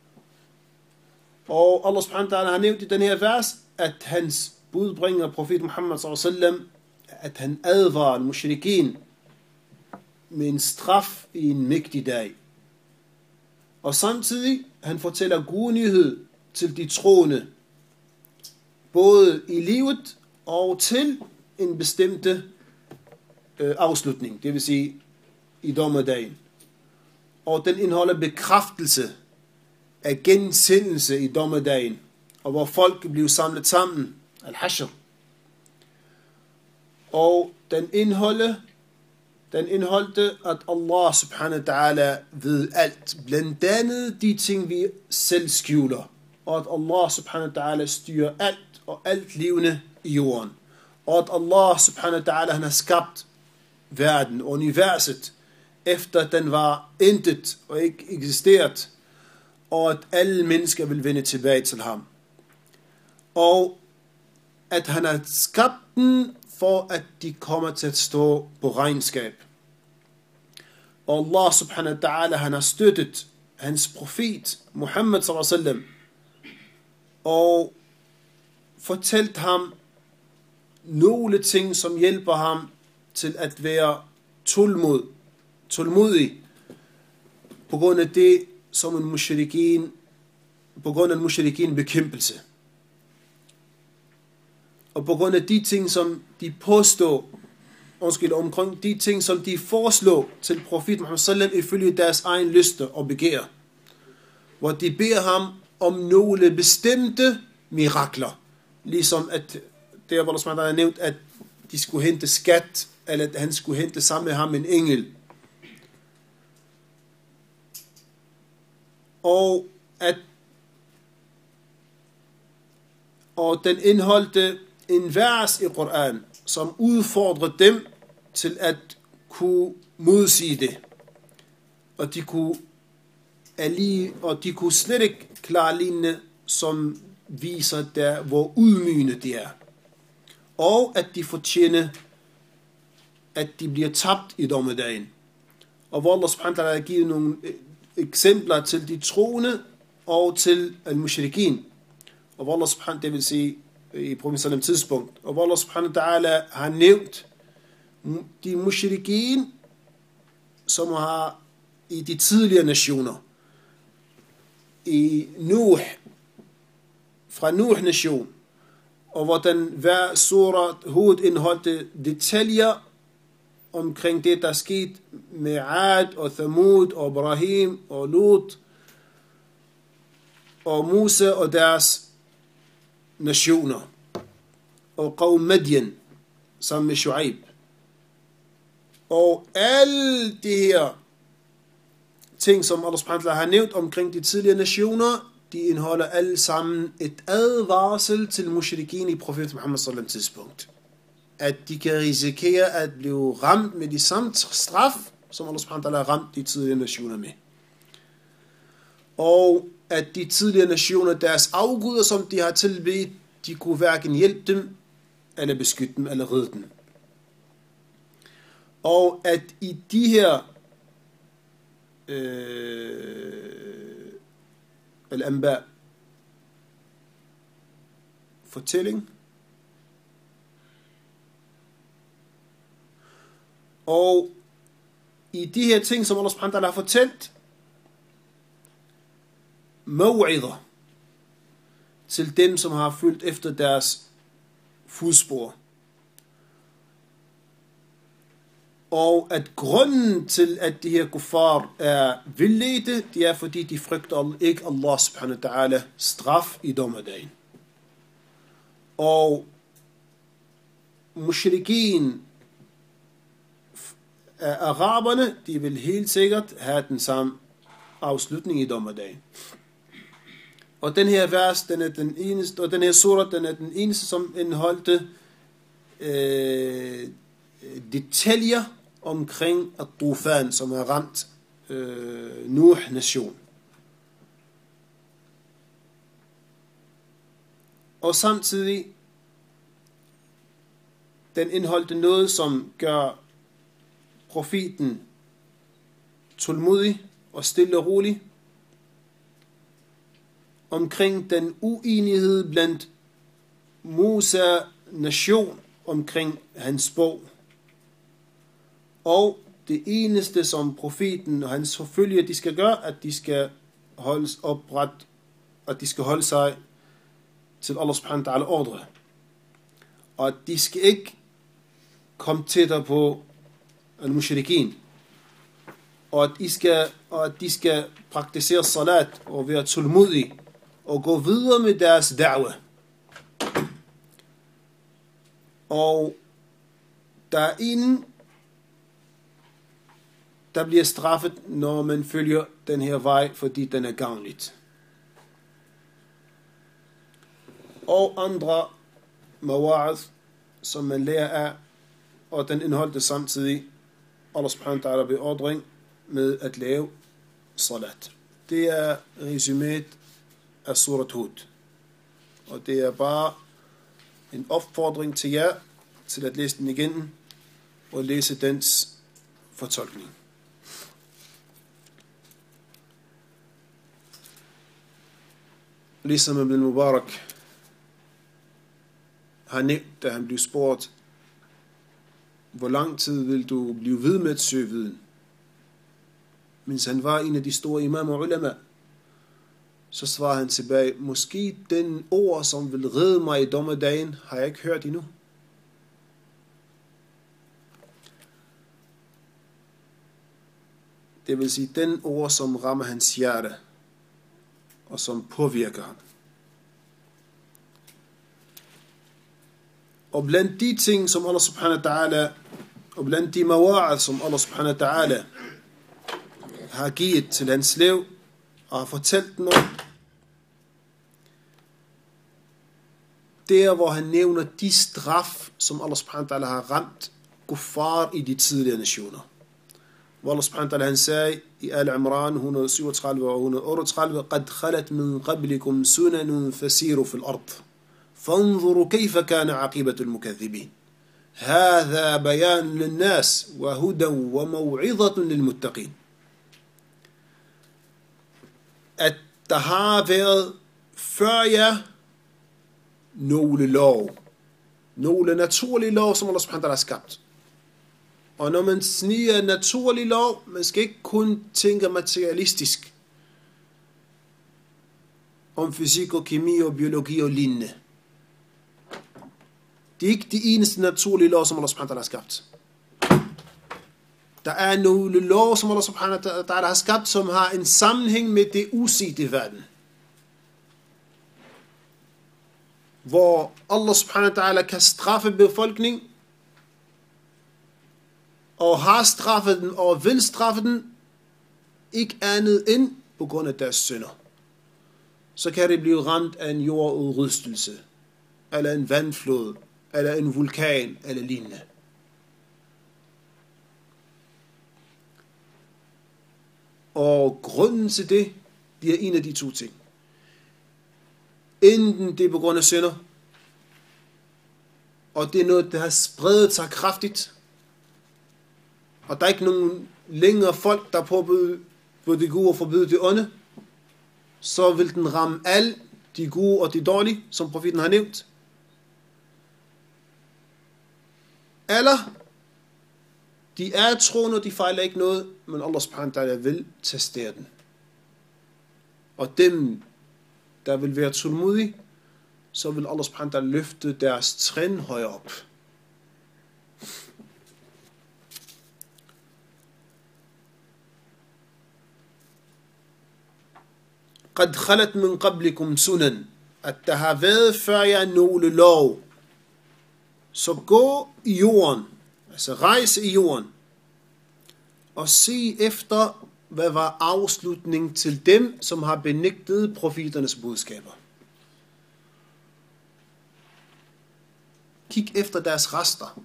Og Allah subhanahu wa ta'ala har nævnt i den her vers, at hans budbringer, profet Muhammad sallallahu alaihi wasallam, at han advarer mushrikin med en straf i en mægtig dag. Og samtidig, han fortæller god nyhed til de troende, både i livet og til en bestemte afslutning, det vil sige i dommedagen. Og den indeholder bekræftelse af gensendelse i dommedagen, og hvor folk bliver samlet sammen, al-hashr. Og den indeholdte, at Allah subhanahu wa ta'ala ved alt, blandt andet de ting, vi selv skjuler, og at Allah subhanahu wa ta'ala styrer alt og alt levende i jorden, og at Allah subhanahu wa ta'ala, han har skabt verden, universet, efter den var intet og ikke eksisteret, og at alle mennesker vil vende tilbage til ham. Og at han har skabt den, for at de kommer til at stå på regnskab. Og Allah subhanahu wa ta'ala, han har støttet hans profet, Muhammad sallallahu alaihi wasallam, og fortalt ham nogle ting, som hjælper ham til at være tålmodig, på grund af det, som en mushrikin bekæmpelse. Og på grund af de ting, som de påstår, omkring de ting, som de foreslår til profet Muhammad sallam ifølge deres egen lyster og begær. Hvor de beder ham om nogle bestemte mirakler. Ligesom at der, hvor der er nævnt, at de skulle hente skat, eller at han skulle hente sammen med ham en engel. Og den indeholdte en vers i Koran, som udfordrede dem til at kunne modsige det. Og de kunne slet ikke klare lignende, som viser der, hvor ydmygende de er. Og at de fortjener, at de bliver tabt i dommedagen. Og hvor Allah subhanahu wa ta'ala har givet nogle eksempler til de troende og til al-mushrikin. Og hvor Allah subhanahu, det vil sige i profeten tidspunkt, og hvor Allah subhanahu wa ta'ala har nævnt de mushrikin, som har i de tidligere nationer, i Nuh, fra Nuh-nation, og hvordan hver surat Hud indeholdte detaljer omkring det, der skete med Ad og Thamud og Ibrahim og Lut og Musa og deres nationer, og Qawm Madian sammen med Shuaib. Og alle de her ting, som Allah subhanahu wa ta'ala har nævnt omkring de tidligere nationer, de indeholder alle sammen et advarsel til mushrikin i profet Muhammad sallallahu tidspunkt. At de kan risikere at blive ramt med de samme straf, som Allah subhanahu wa ta'ala har ramt de tidligere nationer med. Og at de tidligere nationer, deres afguder, som de har tilbedt, de kunne hverken hjælpe dem, eller beskytte dem, eller redde dem. Og at i de her al-anba fortælling og i de her ting, som Allah subhanahu wa ta'ala har fortalt, maw'idha til dem, som har fulgt efter deres fodspor. Og at grunden til, at de her kuffar er vildledte, det er, fordi de frygter ikke Allah subhanahu wa ta'ala straf i dommedagen. Og mushrikin af araberne, de vil helt sikkert have den samme afslutning i dommedagen. Og den her vers, den er den eneste, og den her surat, den er den eneste, som indeholdte detaljer omkring at-Tufan, som har ramt Nuh-nation. Og samtidig, den indeholdte noget, som gør profeten tålmodig og stille og rolig omkring den uenighed blandt Musa nation omkring hans bog. Og det eneste, som profeten og hans forfølger, de skal gøre, at de skal holdes opret, at de skal holde sig til Allah subhanahu wa ta'ala ordre. Og at de skal ikke komme tættere på al-mushrikin. Og at de skal praktisere salat og være tålmodige og gå videre med deres da'wah. Og der er en, der bliver straffet, når man følger den her vej, fordi den er gavnligt. Og andre mawa'id, som man lærer af, og den indeholdte samtidig Allah subhanahu wa ta'ala beordring med at lave salat. Det er resuméet af surat Hud. Og det er bare en opfordring til jer, til at læse den igen, og læse dens fortolkning. Ligesom Ibn Mubarak har nævnt, da han blev spurgt, hvor lang tid vil du blive ved med at søge viden? Mens han var en af de store imam og ulama, så svarer han tilbage, måske den ord, som vil redde mig i dommedagen, har jeg ikke hørt endnu. Det vil sige, den ord, som rammer hans hjerte, og som påvirker ham. Og blandt de ting, som Allah subhanahu wa ta'ala, og blandt de mawa'id, som Allah subhanahu wa ta'ala har givet til hans liv, og har fortalt den om, det er, hvor han nævner de straf, som Allah subhanahu wa ta'ala har ramt kuffar i de tidligere nationer. Hvor Allah subhanahu wa ta'ala han sagde i Al-Imran 137 og 138, قَدْ خَلَتْ مِنْ قَبْلِكُمْ سُنَنٌ فَسِيرُوا فِي الْأَرْضِ فانظروا كيف كان عاقبة المكذبين هذا بيان للناس وهدى وموعظة للمتقين. At der har været før jer nogle lov, nogle naturlige lov, som Allah subhanahu wa ta'ala har skabt. Og når man sniger naturlig lov, man skal ikke kun tænke materialistisk. om fysik og kemi og biologi og lignende. Det er ikke de eneste naturlige lov, som Allah subhanahu wa ta'ala har skabt. Der er nogle lov, som Allah subhanahu wa ta'ala har skabt, som har en sammenhæng med det uset i verden. Hvor Allah subhanahu wa ta'ala kan straffe befolkning, og har straffet den, og vil straffe den, ikke andet end på grund af deres synder. Så kan det blive ramt af en jordudrystelse, eller en vandflod, eller en vulkan, eller lignende. Og grunden til det, det er en af de to ting. Enten det er på grund af synder, og det er noget, der har spredt sig kraftigt, og der er ikke nogen længere folk, der påbyder det gode og forbyder det onde, så vil den ramme alle de gode og de dårlige, som profeten har nævnt. Eller de er troende, og de fejler ikke noget, men Allah subhanahu wa ta'ala vil testere den. Og dem, der vil være tålmodige, så vil Allah subhanahu wa ta'ala løfte deres trin højere op. قد خلت من قبلكم سنن, at der har været før jer nogle lov. Så gå i jorden, altså rejse i jorden, og se efter, hvad var afslutningen til dem, som har benægtet profeternes budskaber. Kig efter deres rester.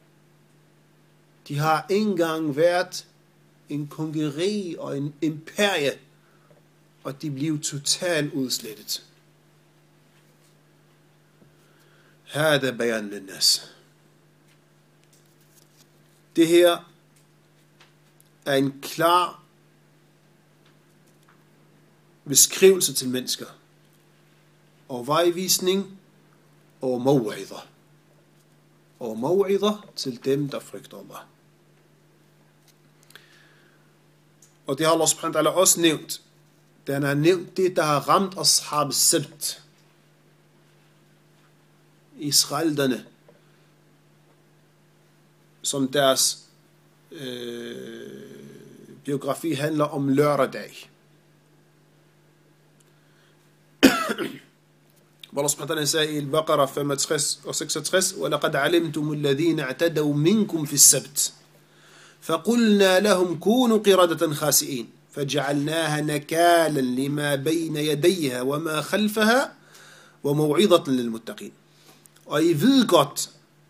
De har engang været en kongeri og en imperie, og de blev totalt udslettet. Hada bayan linnas. Det her er en klar beskrivelse til mennesker, og vejvisning og maw'idha. Og maw'idha til dem, der frygter Allah. Og det har Allah subhanahu wa ta'ala også nævnt. Den har nævnt det, der har ramt ashab sabt. Israelerne, som deres biografi handler om lørdag. Allah subhanahu wa ta'ala sagde i Al-Baqarah 65 og 66, وَلَقَدْ عَلِمْتُمُ الَّذِينَ اعْتَدَوْا مِنْكُمْ فِي السَّبْتِ فَقُلْنَا لَهُمْ كُونُوا قِرَدَةً خَاسِئِينَ فَجَعَلْنَاهَا نَكَالًا لِمَا بَيْنَ يَدَيْهَا وَمَا خَلْفَهَا وَمَوْعِظَةً لِلْمُتَّقِينَ. Og I ved godt,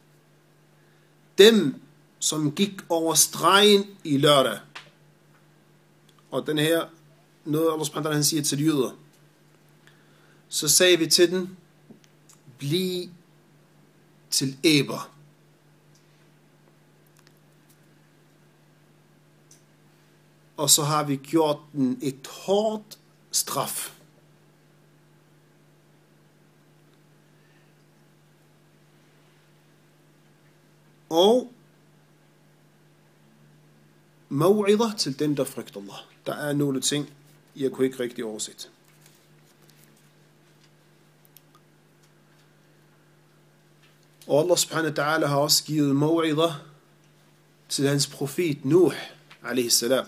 dem som gik over stregen i lørdag, og den her, noget Allah subhanahu wa ta'ala han siger til jøder, så sagde vi til den, bliv til æber. Og så har vi gjort den et hårdt straf. Og maw'idha til dem, der frygter Allah. Der er nogle ting, jeg kunne ikke rigtig oversætte. Og Allah subhanahu wa ta'ala har også givet maw'idha til hans profet Nuh, alaihi salam.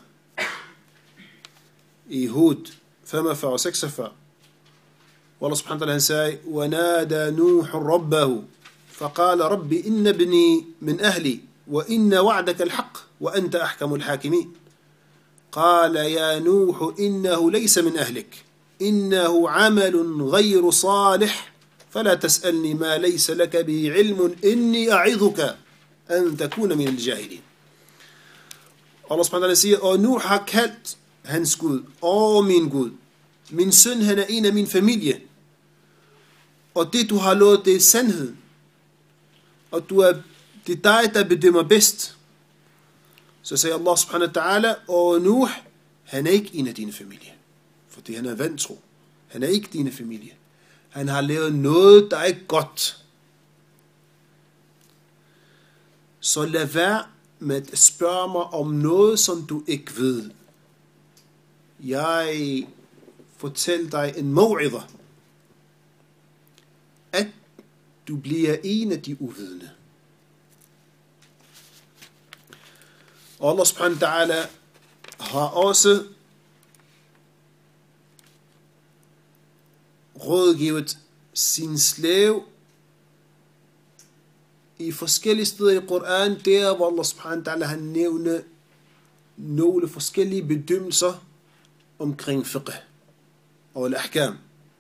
I Hud 45 og 46. Og Allah subhanahu wa ta'ala han sagde, وَنَادَى نُوحٌ رَبَّهُ فقال رب إن ابني من أهلي وإن وعدك الحق وأنت أحكم الحاكمين قال يا نوح إنه ليس من أهلك إنه عمل غير صالح فلا تسألني ما ليس لك به علم إني أعظك أن تكون من الجاهلين. Allah subhanahu wa ta'ala siger, og Nuh har kaldt hans Gud, min Gud, min søn han er en af min familie, og det du har lovet, det er sandhed. Og det er dig, der bedømmer bedst. Så siger Allah subhanahu wa ta'ala, og Nuh, han er ikke en af dine familie. Fordi han er vantro. Han er ikke dine familie. Han har lavet noget, der er ikke godt. Så lad være med at spørge mig om noget, som du ikke ved. Jeg fortæller dig en maw'idha, du bliver en af de uvidende. Og Allah subhanahu wa ta'ala har også rådgivet sin slave i forskellige steder i Koran, der hvor Allah subhanahu wa ta'ala han nævner nogle forskellige bedømmelser omkring fiqh og al-ahkam.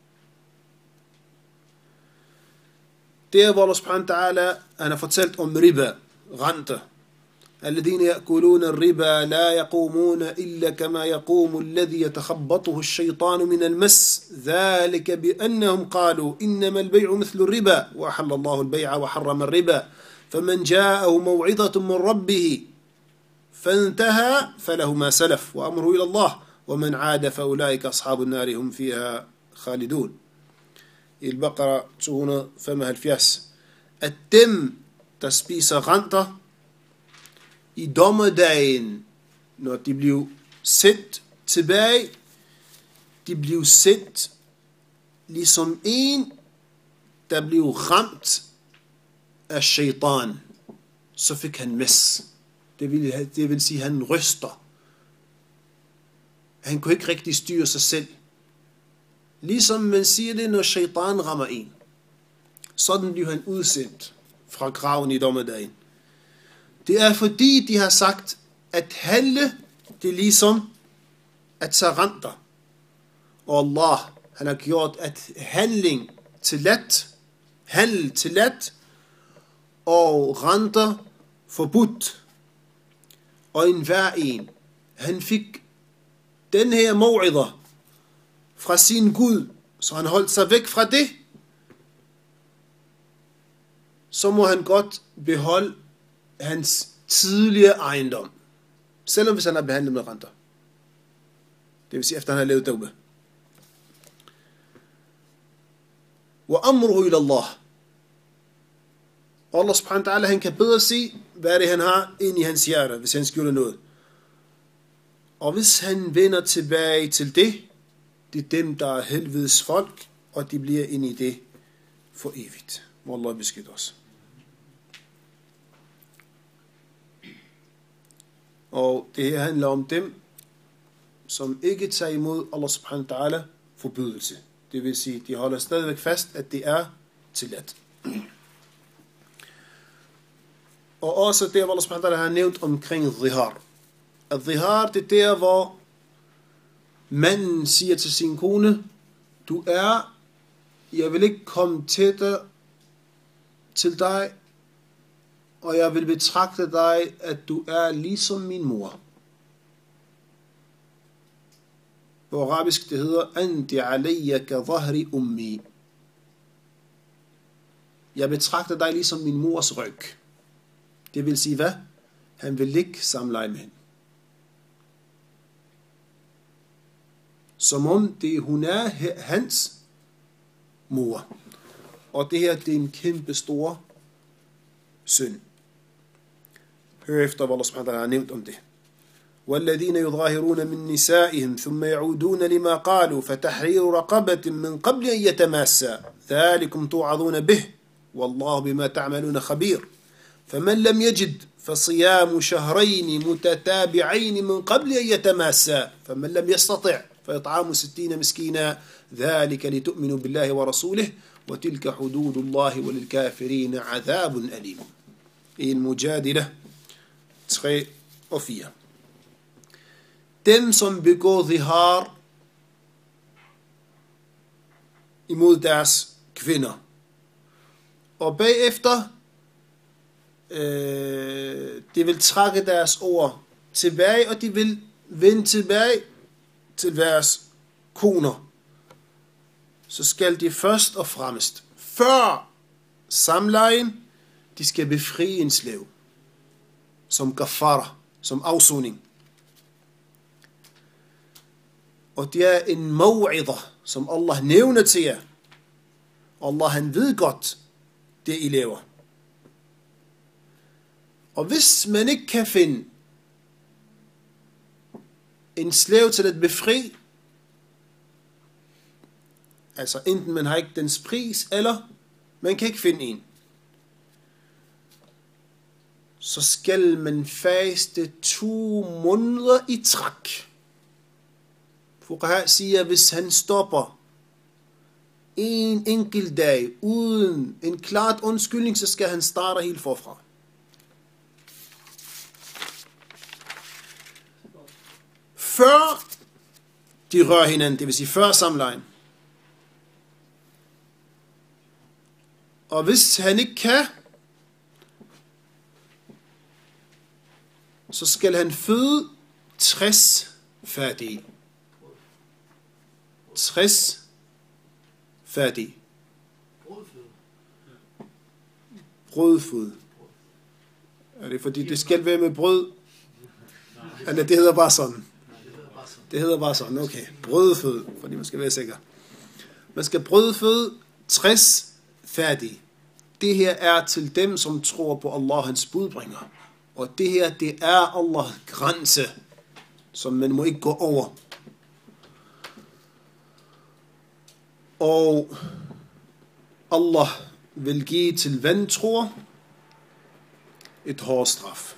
Der hvor Allah subhanahu wa ta'ala han har fortalt om riba, renter. الذين يأكلون الربا لا يقومون إلا كما يقوم الذي يتخبطه الشيطان من المس ذلك بأنهم قالوا إنما البيع مثل الربا وأحل الله البيع وحرم الربا فمن جاءه موعظة من ربه فانتهى فله ما سلف وأمره إلى الله ومن عاد فأولئك أصحاب النار هم فيها خالدون. البقرة 275. At dem, der spiser renter i dommedagen, når de blev sendt tilbage, de blev sendt ligesom en, der blev ramt af shaitan. Så fik han mes. Det vil sige, han ryster. Han kunne ikke rigtig styre sig selv. Ligesom man siger det, når shaitan rammer en. Sådan blev han udsendt fra graven i dommedagen. Det er fordi, de har sagt, at handle, det er ligesom at tage renter. Og Allah, han har gjort at handling til let, handel til let, og renter forbudt. Og enhver en, han fik den her maw'idha fra sin Gud, så han holdt sig væk fra det, så må han godt beholde hans tidligere ejendom, selvom hvis han har behandlet med renter. Det vil sige, efter han har lavet tawbah. Wa amruhu ila Allah. Allah subhanahu wa ta'ala, han kan bedre se, hvad det han har inde i hans hjerte, hvis han skylder noget. Og hvis han vender tilbage til det, det er dem, der er helvedes folk, og de bliver inde i det for evigt. Wallah beskyt os. Og det her handler om dem, som ikke tager imod Allah subhanahu wa ta'ala forbydelse. Det vil sige, de holder stadigvæk fast, at det er tilladt. Og også det, hvor Allah subhanahu wa ta'ala har nævnt omkring dhihar. At dhihar, det er der, hvor manden siger til sin kone, jeg vil ikke komme tættere til dig, og jeg vil betragte dig, at du er ligesom min mor. På arabisk det hedder, Anti alayya ka dhahri ummi. Jeg betragter dig ligesom min mors ryg. Det vil sige hvad? Han vil ikke samleje med hende. Som om hun er hans mor. Og det her, det er en kæmpe stor synd. Hør efter, hvad Allah subhanahu wa ta'ala har nævnt om det. والذين يظاهرون من نسائهم ثم يعودون لما قالوا فتحرير رقبة من قبل أن يتماسا ذلكم توعظون به والله بما تعملون خبير فمن لم يجد فصيام شهرين متتابعين من قبل أن يتماسا فمن لم يستطع فإطعام 60 مسكينا ذلك لتؤمنوا بالله ورسوله وتلك حدود الله وللكافرين عذاب أليم. المجادلة 3 og 4. Dem, som begår dhihar imod deres kvinder, og bagefter de vil trække deres ord tilbage, og de vil vende tilbage til deres koner, så skal de først og fremmest, før samlejen, de skal befri en slave, som kafara, som afsoning. Og det er en maw'idha, som Allah nævner til jer. Allah, han ved godt, det I laver. Og hvis man ikke kan finde en slave til at befri, altså enten man har ikke dens pris, eller man kan ikke finde en, så skal man faste 2 måneder i træk. Fuqaha siger, at hvis han stopper en enkelt dag uden en klart undskyldning, så skal han starte helt forfra. Før de rører hinanden, det vil sige før samlejen. Og hvis han ikke kan, så skal han føde 60 færdige. 60 færdige. Brødføde. Er det fordi det skal være med brød? Eller det hedder bare sådan. Det hedder bare sådan, okay. Brødføde, fordi man skal være sikker. Man skal brødføde 60 færdige. Det her er til dem, som tror på Allah, hans budbringer. Og det her, det er Allahs grænse, som man må ikke gå over. Og Allah vil give til vantroer et hårdt straf.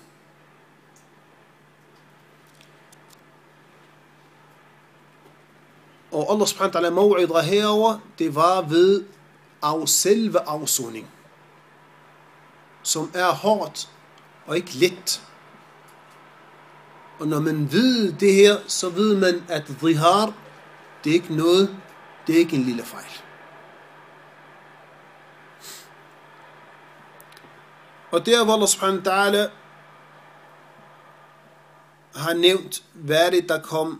Og Allah subhanahu wa ta'ala maw'idha herover, det var ved selve afsoning, som er hårdt og ikke let. Og når man ved det her, så ved man, at dhihar, det er ikke noget, det er ikke en lille fejl. Og der hvor Allah subhanahu wa ta'ala har nævnt, hvad det der kom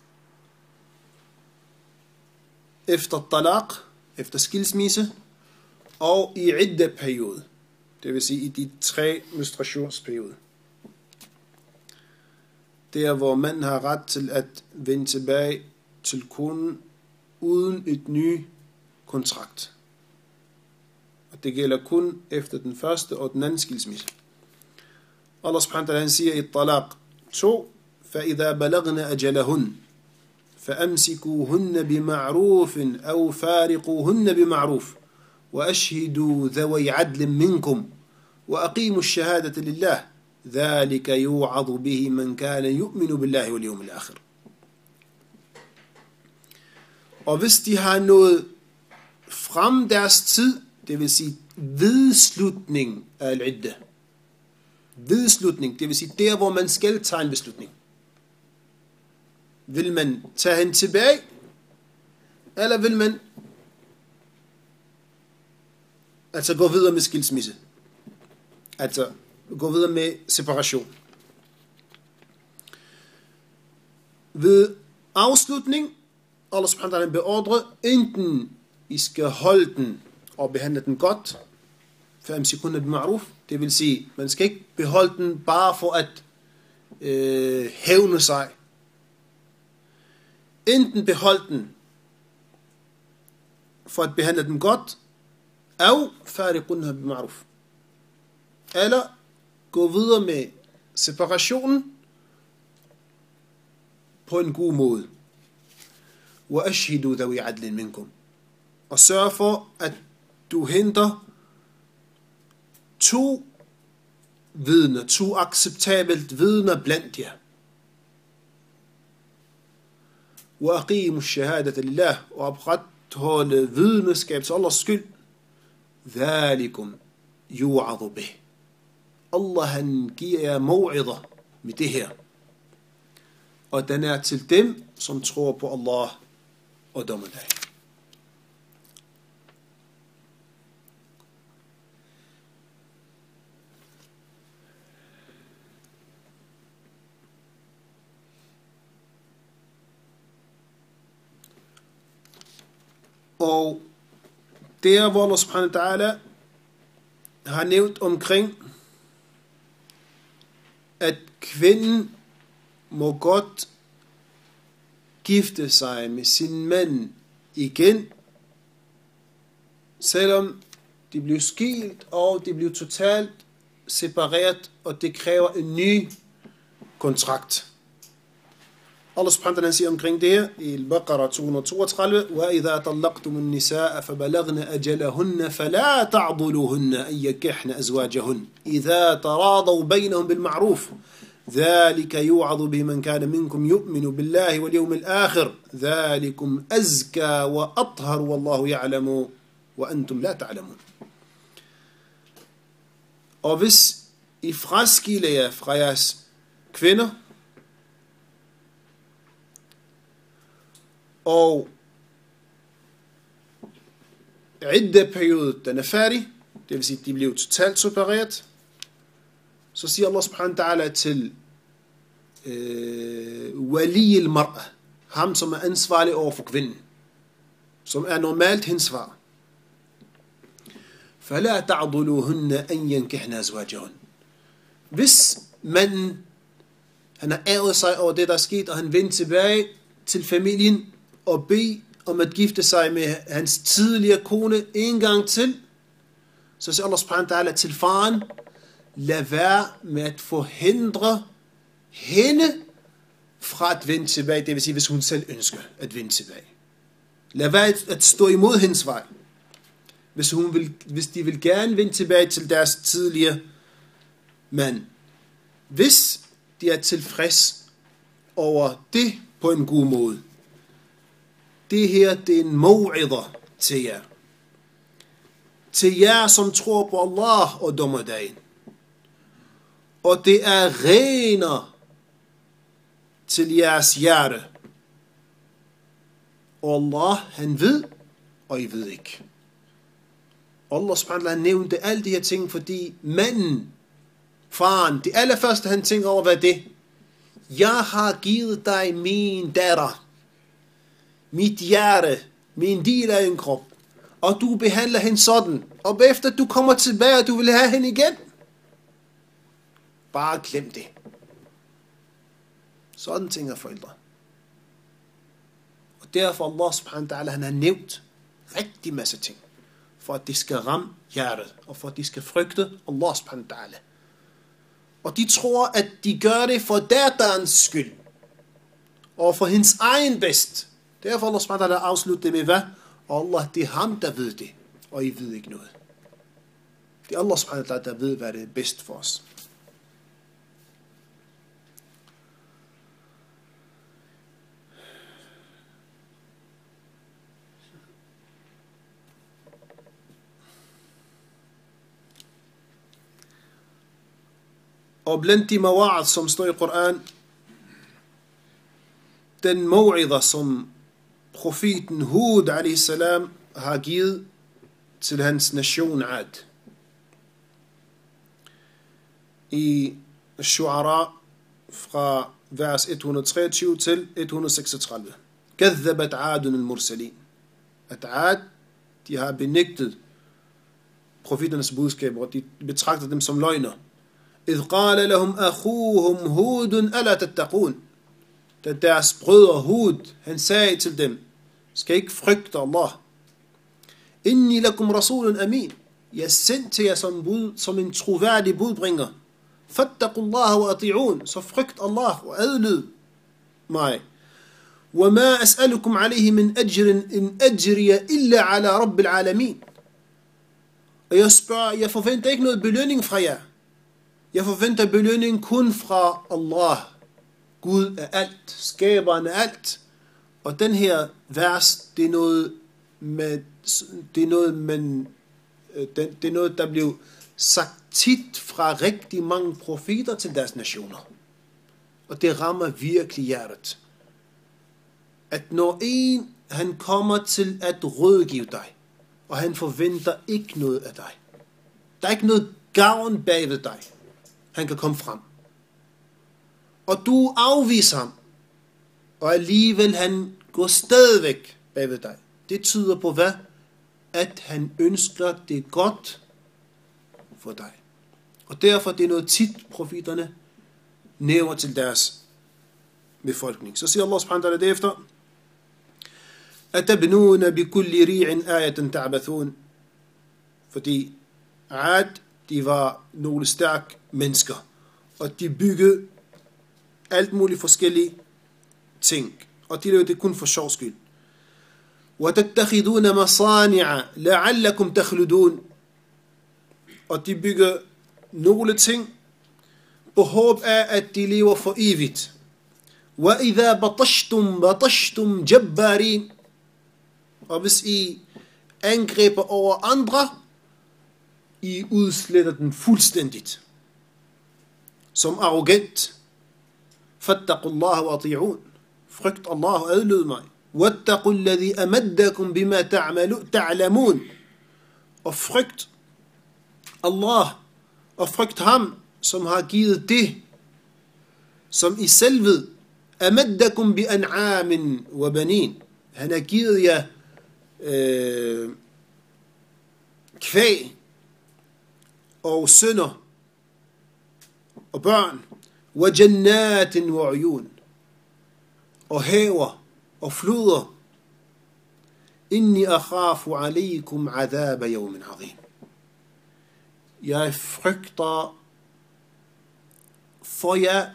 efter talaq, efter skilsmisse, og i idda-periode. Det vil sige i de 3 menstruationsperioder. Der hvor man har ret til at vende tilbage til konen uden et ny kontrakt. Og det gælder kun efter den første og den anden skilsmisse. Allah subhanahu wa ta'ala siger i talaq 2, فَإِذَا بَلَغْنَ أَجَلَهُنْ فَأَمْسِكُوهُنَّ بِمَعْرُوفٍ أَوْ فَارِقُوهُنَّ بِمَعْرُوفٍ وَأَشْهِدُوا ذَوَيْ عَدْلٍ مِّنْكُمْ وَأَقِيمُوا الشَّهَادَةَ لِلَّهِ ذَلِكَ يُوعَظُ بِهِ مَنْ كَانَ يُؤْمِنُ بِاللَّهِ وَالْيَوْمِ الْآخِرِ. Og hvis de har nået frem deres tid, det vil sige vedslutning af al-idda. Vedslutning, det vil sige der, hvor man skal tage en beslutning. Vil man tage hende tilbage, eller vil man altså gå videre med skilsmisse? Altså gå videre med separation. Ved afslutning, Allah subhanahu wa ta'ala beordrer, enten I skal holde den og behandle den godt, فَأَمْسِكُنَّ بِمَعْرُوفٍ, det vil sige, man skal ikke beholde den bare for at hævne sig. Enten beholde den for at behandle den godt, أو فارقنها بمعروف, eller gå videre med separationen på en god måde. وَأَشْهِدُوا ذَوِي عَدْلٍ مِنْكُمْ, og sørg for at du henter 2 vidner, 2 acceptabelt vidner blandt jer. وَأَقِيمُوا الشَّهَادَةَ لِلَّهِ, og opretholde vidneskab til Allahs skyld. ذَلِكُمْ يُوعَظُ بِهِ, Allah han giver jer maw'idha med det her. Og den er til dem, som tror på Allah og dommedag. Og der hvor Allah subhanahu wa ta'ala har nævnt omkring, at kvinden må godt gifte sig med sin mand igen, selvom de blev skilt, og de blev totalt separeret, og det kræver en ny kontrakt. Allah subhanahu wa ta'ala siger omkring det her i Al-Baqarah 232, وَإِذَا طَلَّقْتُمُ النِّسَاءَ فَبَلَغْنَ أَجَلَهُنَّ فَلَا تَعْضُلُوهُنَّ أَن يَنكِحْنَ أَزْوَاجَهُنَّ إِذَا تَرَاضَوْا بَيْنَهُم بِالْمَعْرُوفِ ذَلِكَ يُوعَظُ بِهِ مَنْ كَانَ مِنكُمْ يُؤْمِنُ بِاللَّهِ وَالْيَوْمِ الْآخِرِ ذَلِكُمْ أَزْكَى وَأَطْهَرُ وَاللَّهُ يَعْلَمُ وَأَنْتُمْ لَا تَعْلَمُونَ. Og hvis I fraskiller jer fra jeres kvinder, og iddeperioden den er færdig, det vil sige, at de bliver totalt separeret, så siger Allah subhanahu wa ta'ala til wali al-mar'a, ham som er ansvarlig over for kvinden, som er normalt hendes far. فَلَا تَعْضُلُوهُنَّ أَنْ يَنْكِحْنَ أَزْوَاجَهُنَّ. Hvis manden, han har ærget sig over det, der er sket, og han vender tilbage til familien og beder om at gifte sig med hans tidligere kone en gang til, så siger Allah subhanahu wa ta'ala til faren, lad være med at forhindre hende fra at vende tilbage, det vil sige, hvis hun selv ønsker at vende tilbage. Lad være at stå imod hendes vej. Hvis de vil gerne vende tilbage til deres tidligere mand. Hvis de er tilfreds over det på en god måde. Det her, det er en maw'idha til jer. Til jer, som tror på Allah og dommedagen. Og det er rener til jeres hjerte. Og Allah, han ved, og I ved ikke. Allah subhanahu wa ta'ala nævnte alle de her ting, fordi manden, faren, det allerførste han tænker over, hvad det? Jeg har givet dig min datter, mit hjerte, min del af en krop, og du behandler hende sådan, og efter du kommer tilbage, og du vil have hende igen. Bare glem det. Sådan tænker forældre. Og derfor Allah subhanahu wa ta'ala, han har nævnt rigtig masse ting, for at de skal ramme hjertet, og for at de skal frygte Allah subhanahu wa ta'ala. Og de tror, at de gør det for datterens skyld, og for hendes egen bedst. Derfor Allah subhanahu wa ta'ala afslutter det med hvad? Allah, det er ham, der ved det, og I ved ikke noget. Det er Allah subhanahu wa ta'ala, der ved, hvad det er bedst for os. Og blandt de mawa'ad, som står i Koran, den maw'idha, som profeten Hud a.s. har givet til hans nation Ad. I Shu'ara fra vers 123 til 136. كذبت عاد المرسلين. At Ad, de har benægtet profeternes budskaber, og de betragter dem som løgner. إذ قال لهم أخوهم هود ألا تتقون. Da deres brødre Hud, han sagde til dem, skal ikke frygte Allah. Inni lakum rasulun amin. Jeg er sendt til jer som en troværdig budbringer. Fattaqullaha wa ati'un. Så frygt Allah og adlyd mig. وما أسألكم عليه من أجر إن أجري إلا على رب العالمين. Og jeg forventer ikke noget belønning fra jer. Jeg forventer belønning kun fra Allah, Gud er alt, skaberen er alt. Og den her vers, det er noget, der blev sagt tit fra rigtig mange profeter til deres nationer. Og det rammer virkelig hjertet. At når han kommer til at rådgive dig, og han forventer ikke noget af dig. Der er ikke noget gavn bagved dig. Han kan komme frem. Og du afviser ham. Og alligevel han går stadigvæk bagved dig. Det tyder på hvad? At han ønsker det godt for dig. Og derfor det er noget tit profeterne nævner til deres befolkning. Så siger Allah subhanahu wa ta'ala derefter. Atabnuna bi kulli ri'in ayatan ta'bathun. Fordi Ad, de var nogle stærke mennesker, og de byggede alt muligt forskellige ting, og de laver det kun for sjov skyld. وَتَتَّخِذُونَ مَصَانِعَ لَعَلَّكُمْ تَخْلُدُونَ. Og de bygger nogle ting på håb af, at de lever for evigt. وَإِذَا بَطَشْتُمْ جَبَّارِينَ. Og hvis I angriber over andre, I udsletter den fuldstændigt. Som arrogant. فَاتَّقُوا اللَّهَ وَأَطِيعُونَ. Frygt Allah og adlyd mig. وَاتَّقُوا الَّذِي أَمَدَّكُمْ بِمَا تَعْلَمُونَ. Og frygt Allah, og frygt ham, som har givet det, som I selv ved. أَمَدَّكُمْ بِأَنْعَامٍ وَبَنِينَ. Han har givet jer kvæg og sønner og børn. وَجَنَّاتٍ وَعُيُونَ. Og haver og floder. إِنِّي أَخَافُ عَلَيْكُمْ عَذَابَ يَوْمٍ عَظِيمٍ. Jeg frygter for jer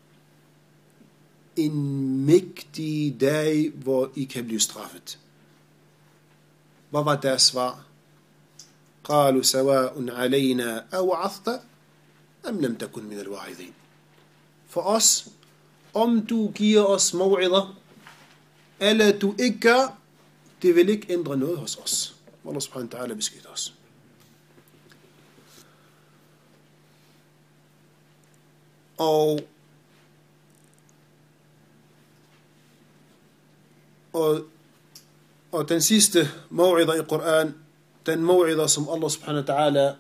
en mægtig dag, hvor I kan blive straffet. Hvad var deres svar? قالوا سواء علينا أوعظت أم لم تكن من الواعظين. For os, om du giver os maw'ider, eller du ikke gør, det vil ikke ændre noget hos os. Allah subhanahu wa ta'ala beskytter os. Og den sidste maw'ider i Koran, den maw'ider, som Allah subhanahu wa ta'ala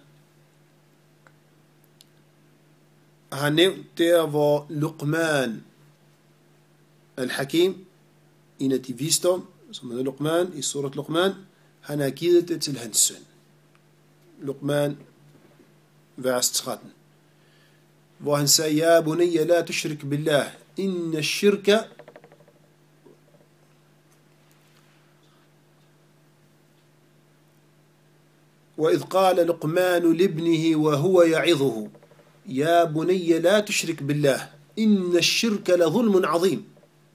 har nævnt, der hvor Luqman al-Hakim, en af de visdom, som hedder Luqman i surat Luqman, han har givet det til hans søn. Luqman, vers 13. Hvor han sagde, Ja bunayya la tushrik billah, inna shirka وإذ قال لقمان لابنه وهو يعظه يا بني لا تشرك بالله إن الشرك لظلم عظيم.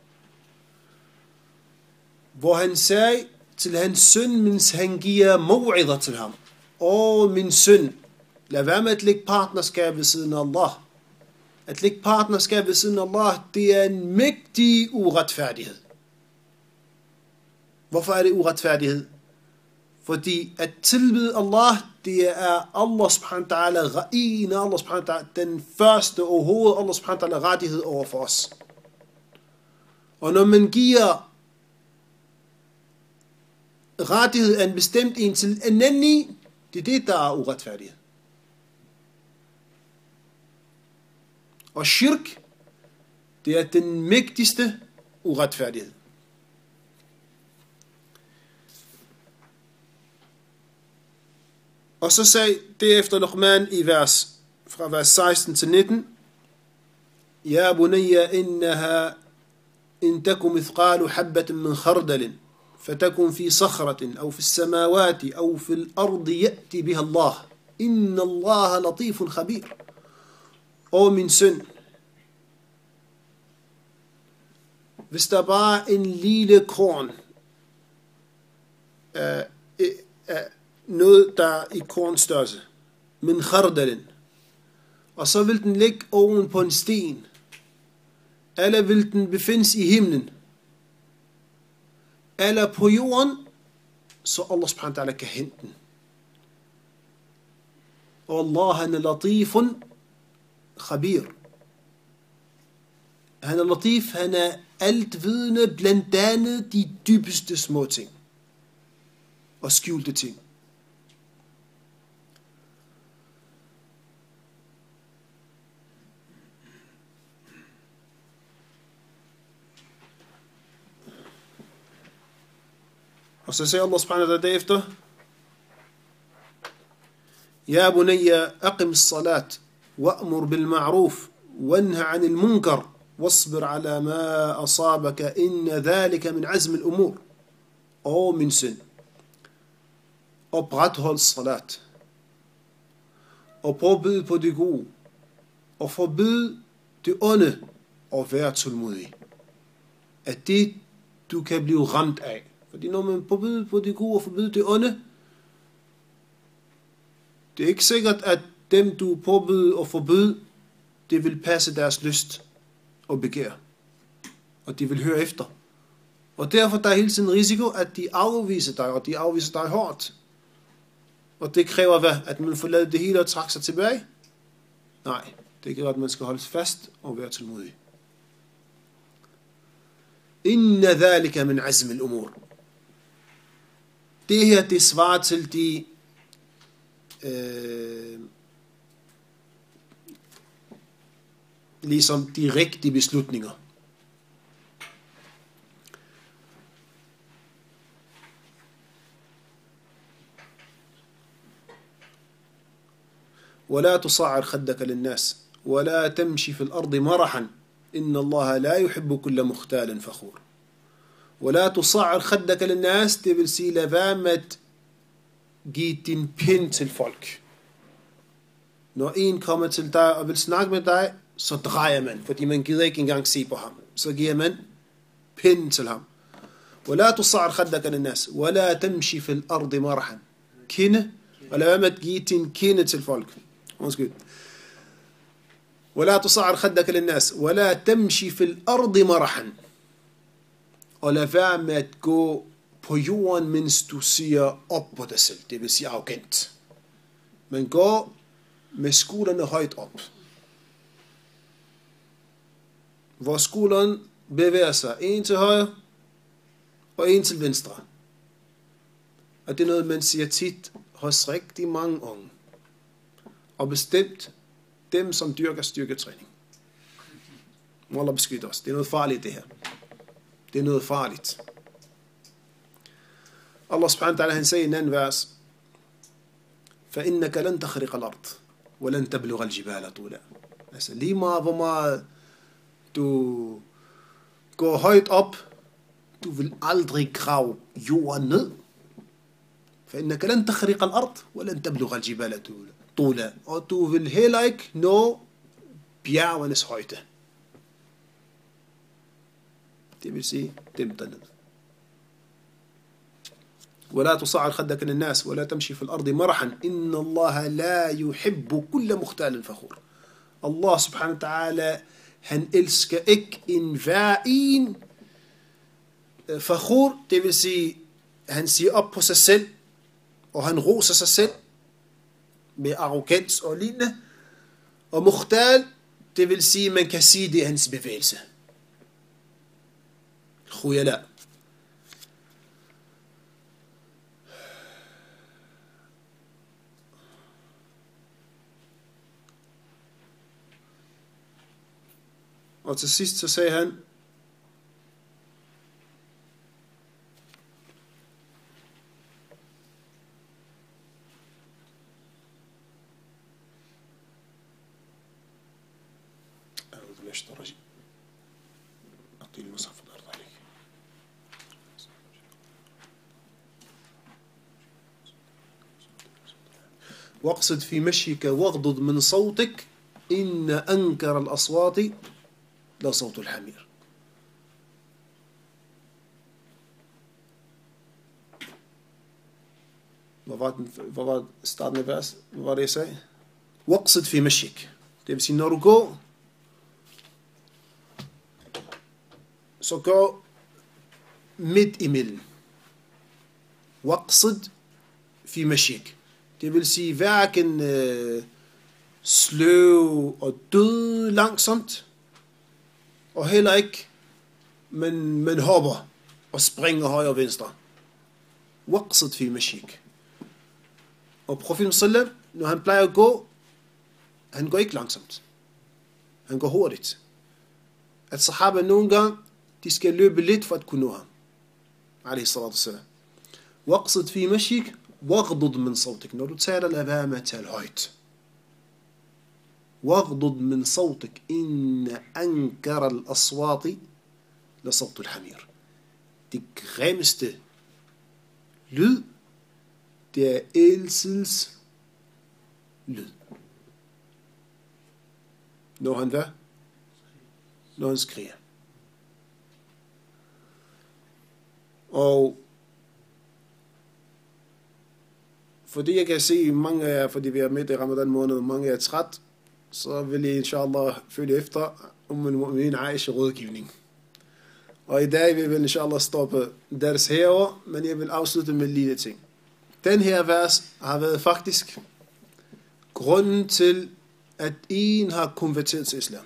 Hvor han sagde til hans søn, mens han giver maw'ider til ham. Min søn, lad være med at lægge partnerskab ved siden af Allah. At lægge partnerskab ved siden af Allah, det er en mægtig uretfærdighed. Hvorfor er det uretfærdighed? Fordi at tilbede Allah, det er Allah subhanahu wa ta'ala ra'in, Allah subhanahu wa ta'ala den første og hoved, Allah subhanahu wa ta'ala rettighed over for os. Og når man giver rettighed af en bestemt en til en anden, det er det, der er uretfærdighed. Og shirk, det er den mægtigste uretfærdighed. Og så sagde derefter Luqman i fra vers 16 til 19, Ja bunayya innaha in takum mithqalu habbatin min khardalin fatakun fi sakhratin aw fi as-samawati aw fi al-ardi ya'ti biha Allah inna Allah latifun khabir. Min søn, hvis der bare er en lille korn noget, der er i kornstørrelse, min khardalin, og så vil den ligge oven på en sten, eller vil den befindes i himlen, eller på jorden, så Allah subhanahu wa ta'ala kan hente den. Og Allah, han er latifun khabir. Han er latif, han er altvidende, blandt andet de dybeste små ting og skjulte ting. Og så siger Allah subhanahu wa ta'ala derefter, Ja bunayya aqim as-salat wa'mur bil ma'ruf wanha 'anil munkar wasbir 'ala ma asabaka inna dhalika min 'azm al-umur. Min søn, oprethold salat, og påbyd på det gode, og forbyd det onde, og vær tålmodig. at det, du kan blive ramt af. Fordi når man forbyder på det gode og forbyder det onde, det er ikke sikkert, at dem, du påbyder og forbyder, det vil passe deres lyst og begær. Og de vil høre efter. Og derfor der er hele tiden risiko, at de afviser dig, og de afviser dig hårdt. Og det kræver hvad? At man får lavet det hele og trække sig tilbage? Nej, det kræver, at man skal holdes fast og være tålmodig. Inna dhalika min azm al-umur. Det her, det svarer til de ligesom de rigtige beslutninger. ولا تصعر خدك للناس ولا تمشي في الأرض مرحا إن الله لا يحب كل مختال فخور. ولا تصعر خدك للناس, det vil sige lad være med at give din pind til folk. Når en kommer til dig og vil snakke med dig, så drejer man, fordi man gider ikke engang se på ham. Så giver man pind til ham. ولا تصعر خدك للناس ولا تمشي في الأرض مرحا. Kinde, og lad være med at give din kinde til folk. Undskyld. ولا تصعر خدك للناس ولا تمشي في الأرض مرحا. Og lad være med at gå på jorden, mens du siger op på dig selv. Det vil sige arrogant. Man går med skuldrene højt op. Hvor skulderen bevæger sig en til højre og en til venstre. Og det er noget, man siger tit hos rigtig mange unge. Og bestemt dem, som dyrker styrketræning. Må Allah beskytte os. Det er noget farligt, det her. Det er noget farligt. Allah subhanahu wa ta'ala, han siger i en anden vers, فَإِنَّكَ لَنْ تَخْرِقَ الْأَرْض وَلَنْ تَبْلُغَ الْجِبَالَ طُولًا. Altså lige meget, hvor meget du går højt op, du vil aldrig grave jorden ned. فَإِنَّكَ لَنْ تَخْرِقَ الْأَرْض وَلَنْ تَبْلُغَ الْجِبَالَ طُولًا. Og du vil heller ikke nå bjergenes højde. Det vil sige dem dernede. ولا تصعر خدك للناس ولا تمشي في الأرض مرحا إن الله لا يحب كل مختال فخور. Allah subhanahu wa ta'ala, han elsker ikke enhver en fakhur, det vil sige, han siger op på sig selv, og han roser sig selv med arrogans og lignende. Og mukhtal, det vil sige, man kan sige, det er hans bevægelse. Khuyala. Og til sidst så sagde han, واقصد في مشيك واغضض من صوتك إن أنكر الأصوات لصوت الحمير. Hvad var starten af vers? Hvad var det, jeg sagde? واقصد في مشيك. Det vil sige, når du går, så gå midt imellem. واقصد في مشيك. Det vil sige, hverken sløv og død langsomt, og heller ikke, men hopper og springer højre og venstre. واقصد في مشيك. Og profeten sallam, når han plejer at gå, han går ikke langsomt. Han går hurtigt. At sahaba nogle gange, de skal løbe lidt for at kunne nå ham. Alayhi salatu wassalam. واقصد في مشيك واغضض من صوتك. Når du taler, lad være med at tale højt. واغضض من صوتك إن أنكر الأصوات لصوت الحمير. Det grimmeste lyd, det er elsels lyd. Når han hvad? Når han skriger. Og fordi jeg kan se mange af jer, fordi vi er midt i Ramadan måned, mange er træt, så vil jeg inshallah følge efter om min Aisha rådgivning. Og i dag vil vi inshallah stoppe deres herover, men jeg vil afslutte med en lille ting. Den her vers har været faktisk grunden til, at en har konverteret til islam.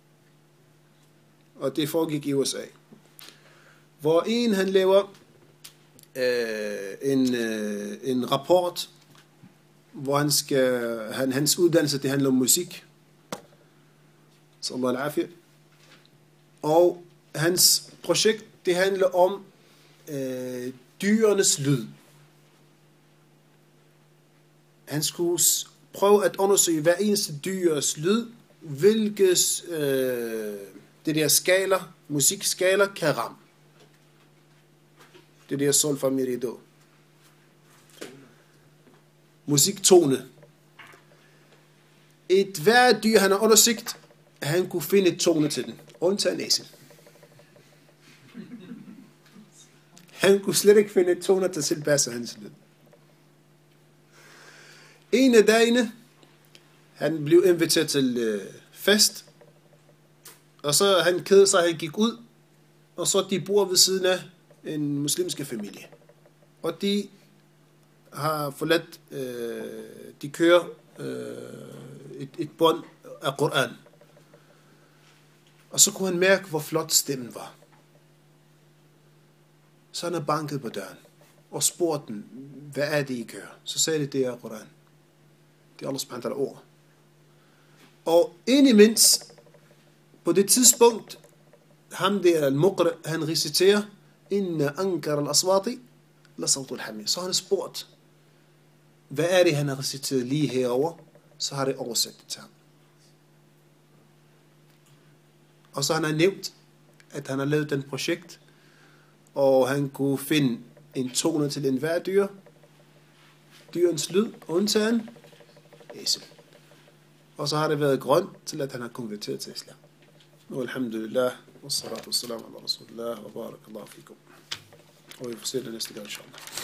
Og det foregik i USA. Hvor en han laver en rapport, hvor hans uddannelse det handler om musik. Sallallahu alaihi. Og hans projekt det handler om dyrenes lyd. Han skulle prøve at undersøge hver eneste dyrs lyd, hvilket det der skala, musikskala kan ramme. Det der sol fa mi re do. Musiktone. Et hver dyr han har undersøgt, han kunne finde et tone til den, undtagen æsel. Han kunne slet ikke finde et tone til tilpasse hans lyd. En af dagene, han blev inviteret til fest, og så han kedede sig, han gik ud, og så de bor ved siden af en muslimske familie. Og de har forladt, de kører et bånd af Koran. Og så kunne han mærke, hvor flot stemmen var. Så han har banket på døren og spurgte den, hvad er det, I kører? Så sagde det er Koran. Det er Allah subhanahu wa ta'ala ord. Og indimens, på det tidspunkt, ham der al-Muqri, han reciterer, Inna ankar al-aswati, la sawtul hamir. Så han har spurgt, hvad er det, han har reciteret lige herover? Så har det oversat det til ham. Og så han har nævnt, at han har lavet den projekt, og han kunne finde en tone til enhver dyr, dyrens lyd, undtagen æsel. Og så har det været grund til, at han har konverteret til islam. Og alhamdulillah, wassalatu wassalamu ala rasulillah, wa barakallahu fikum. Og vi får se det næste gang, inshallah.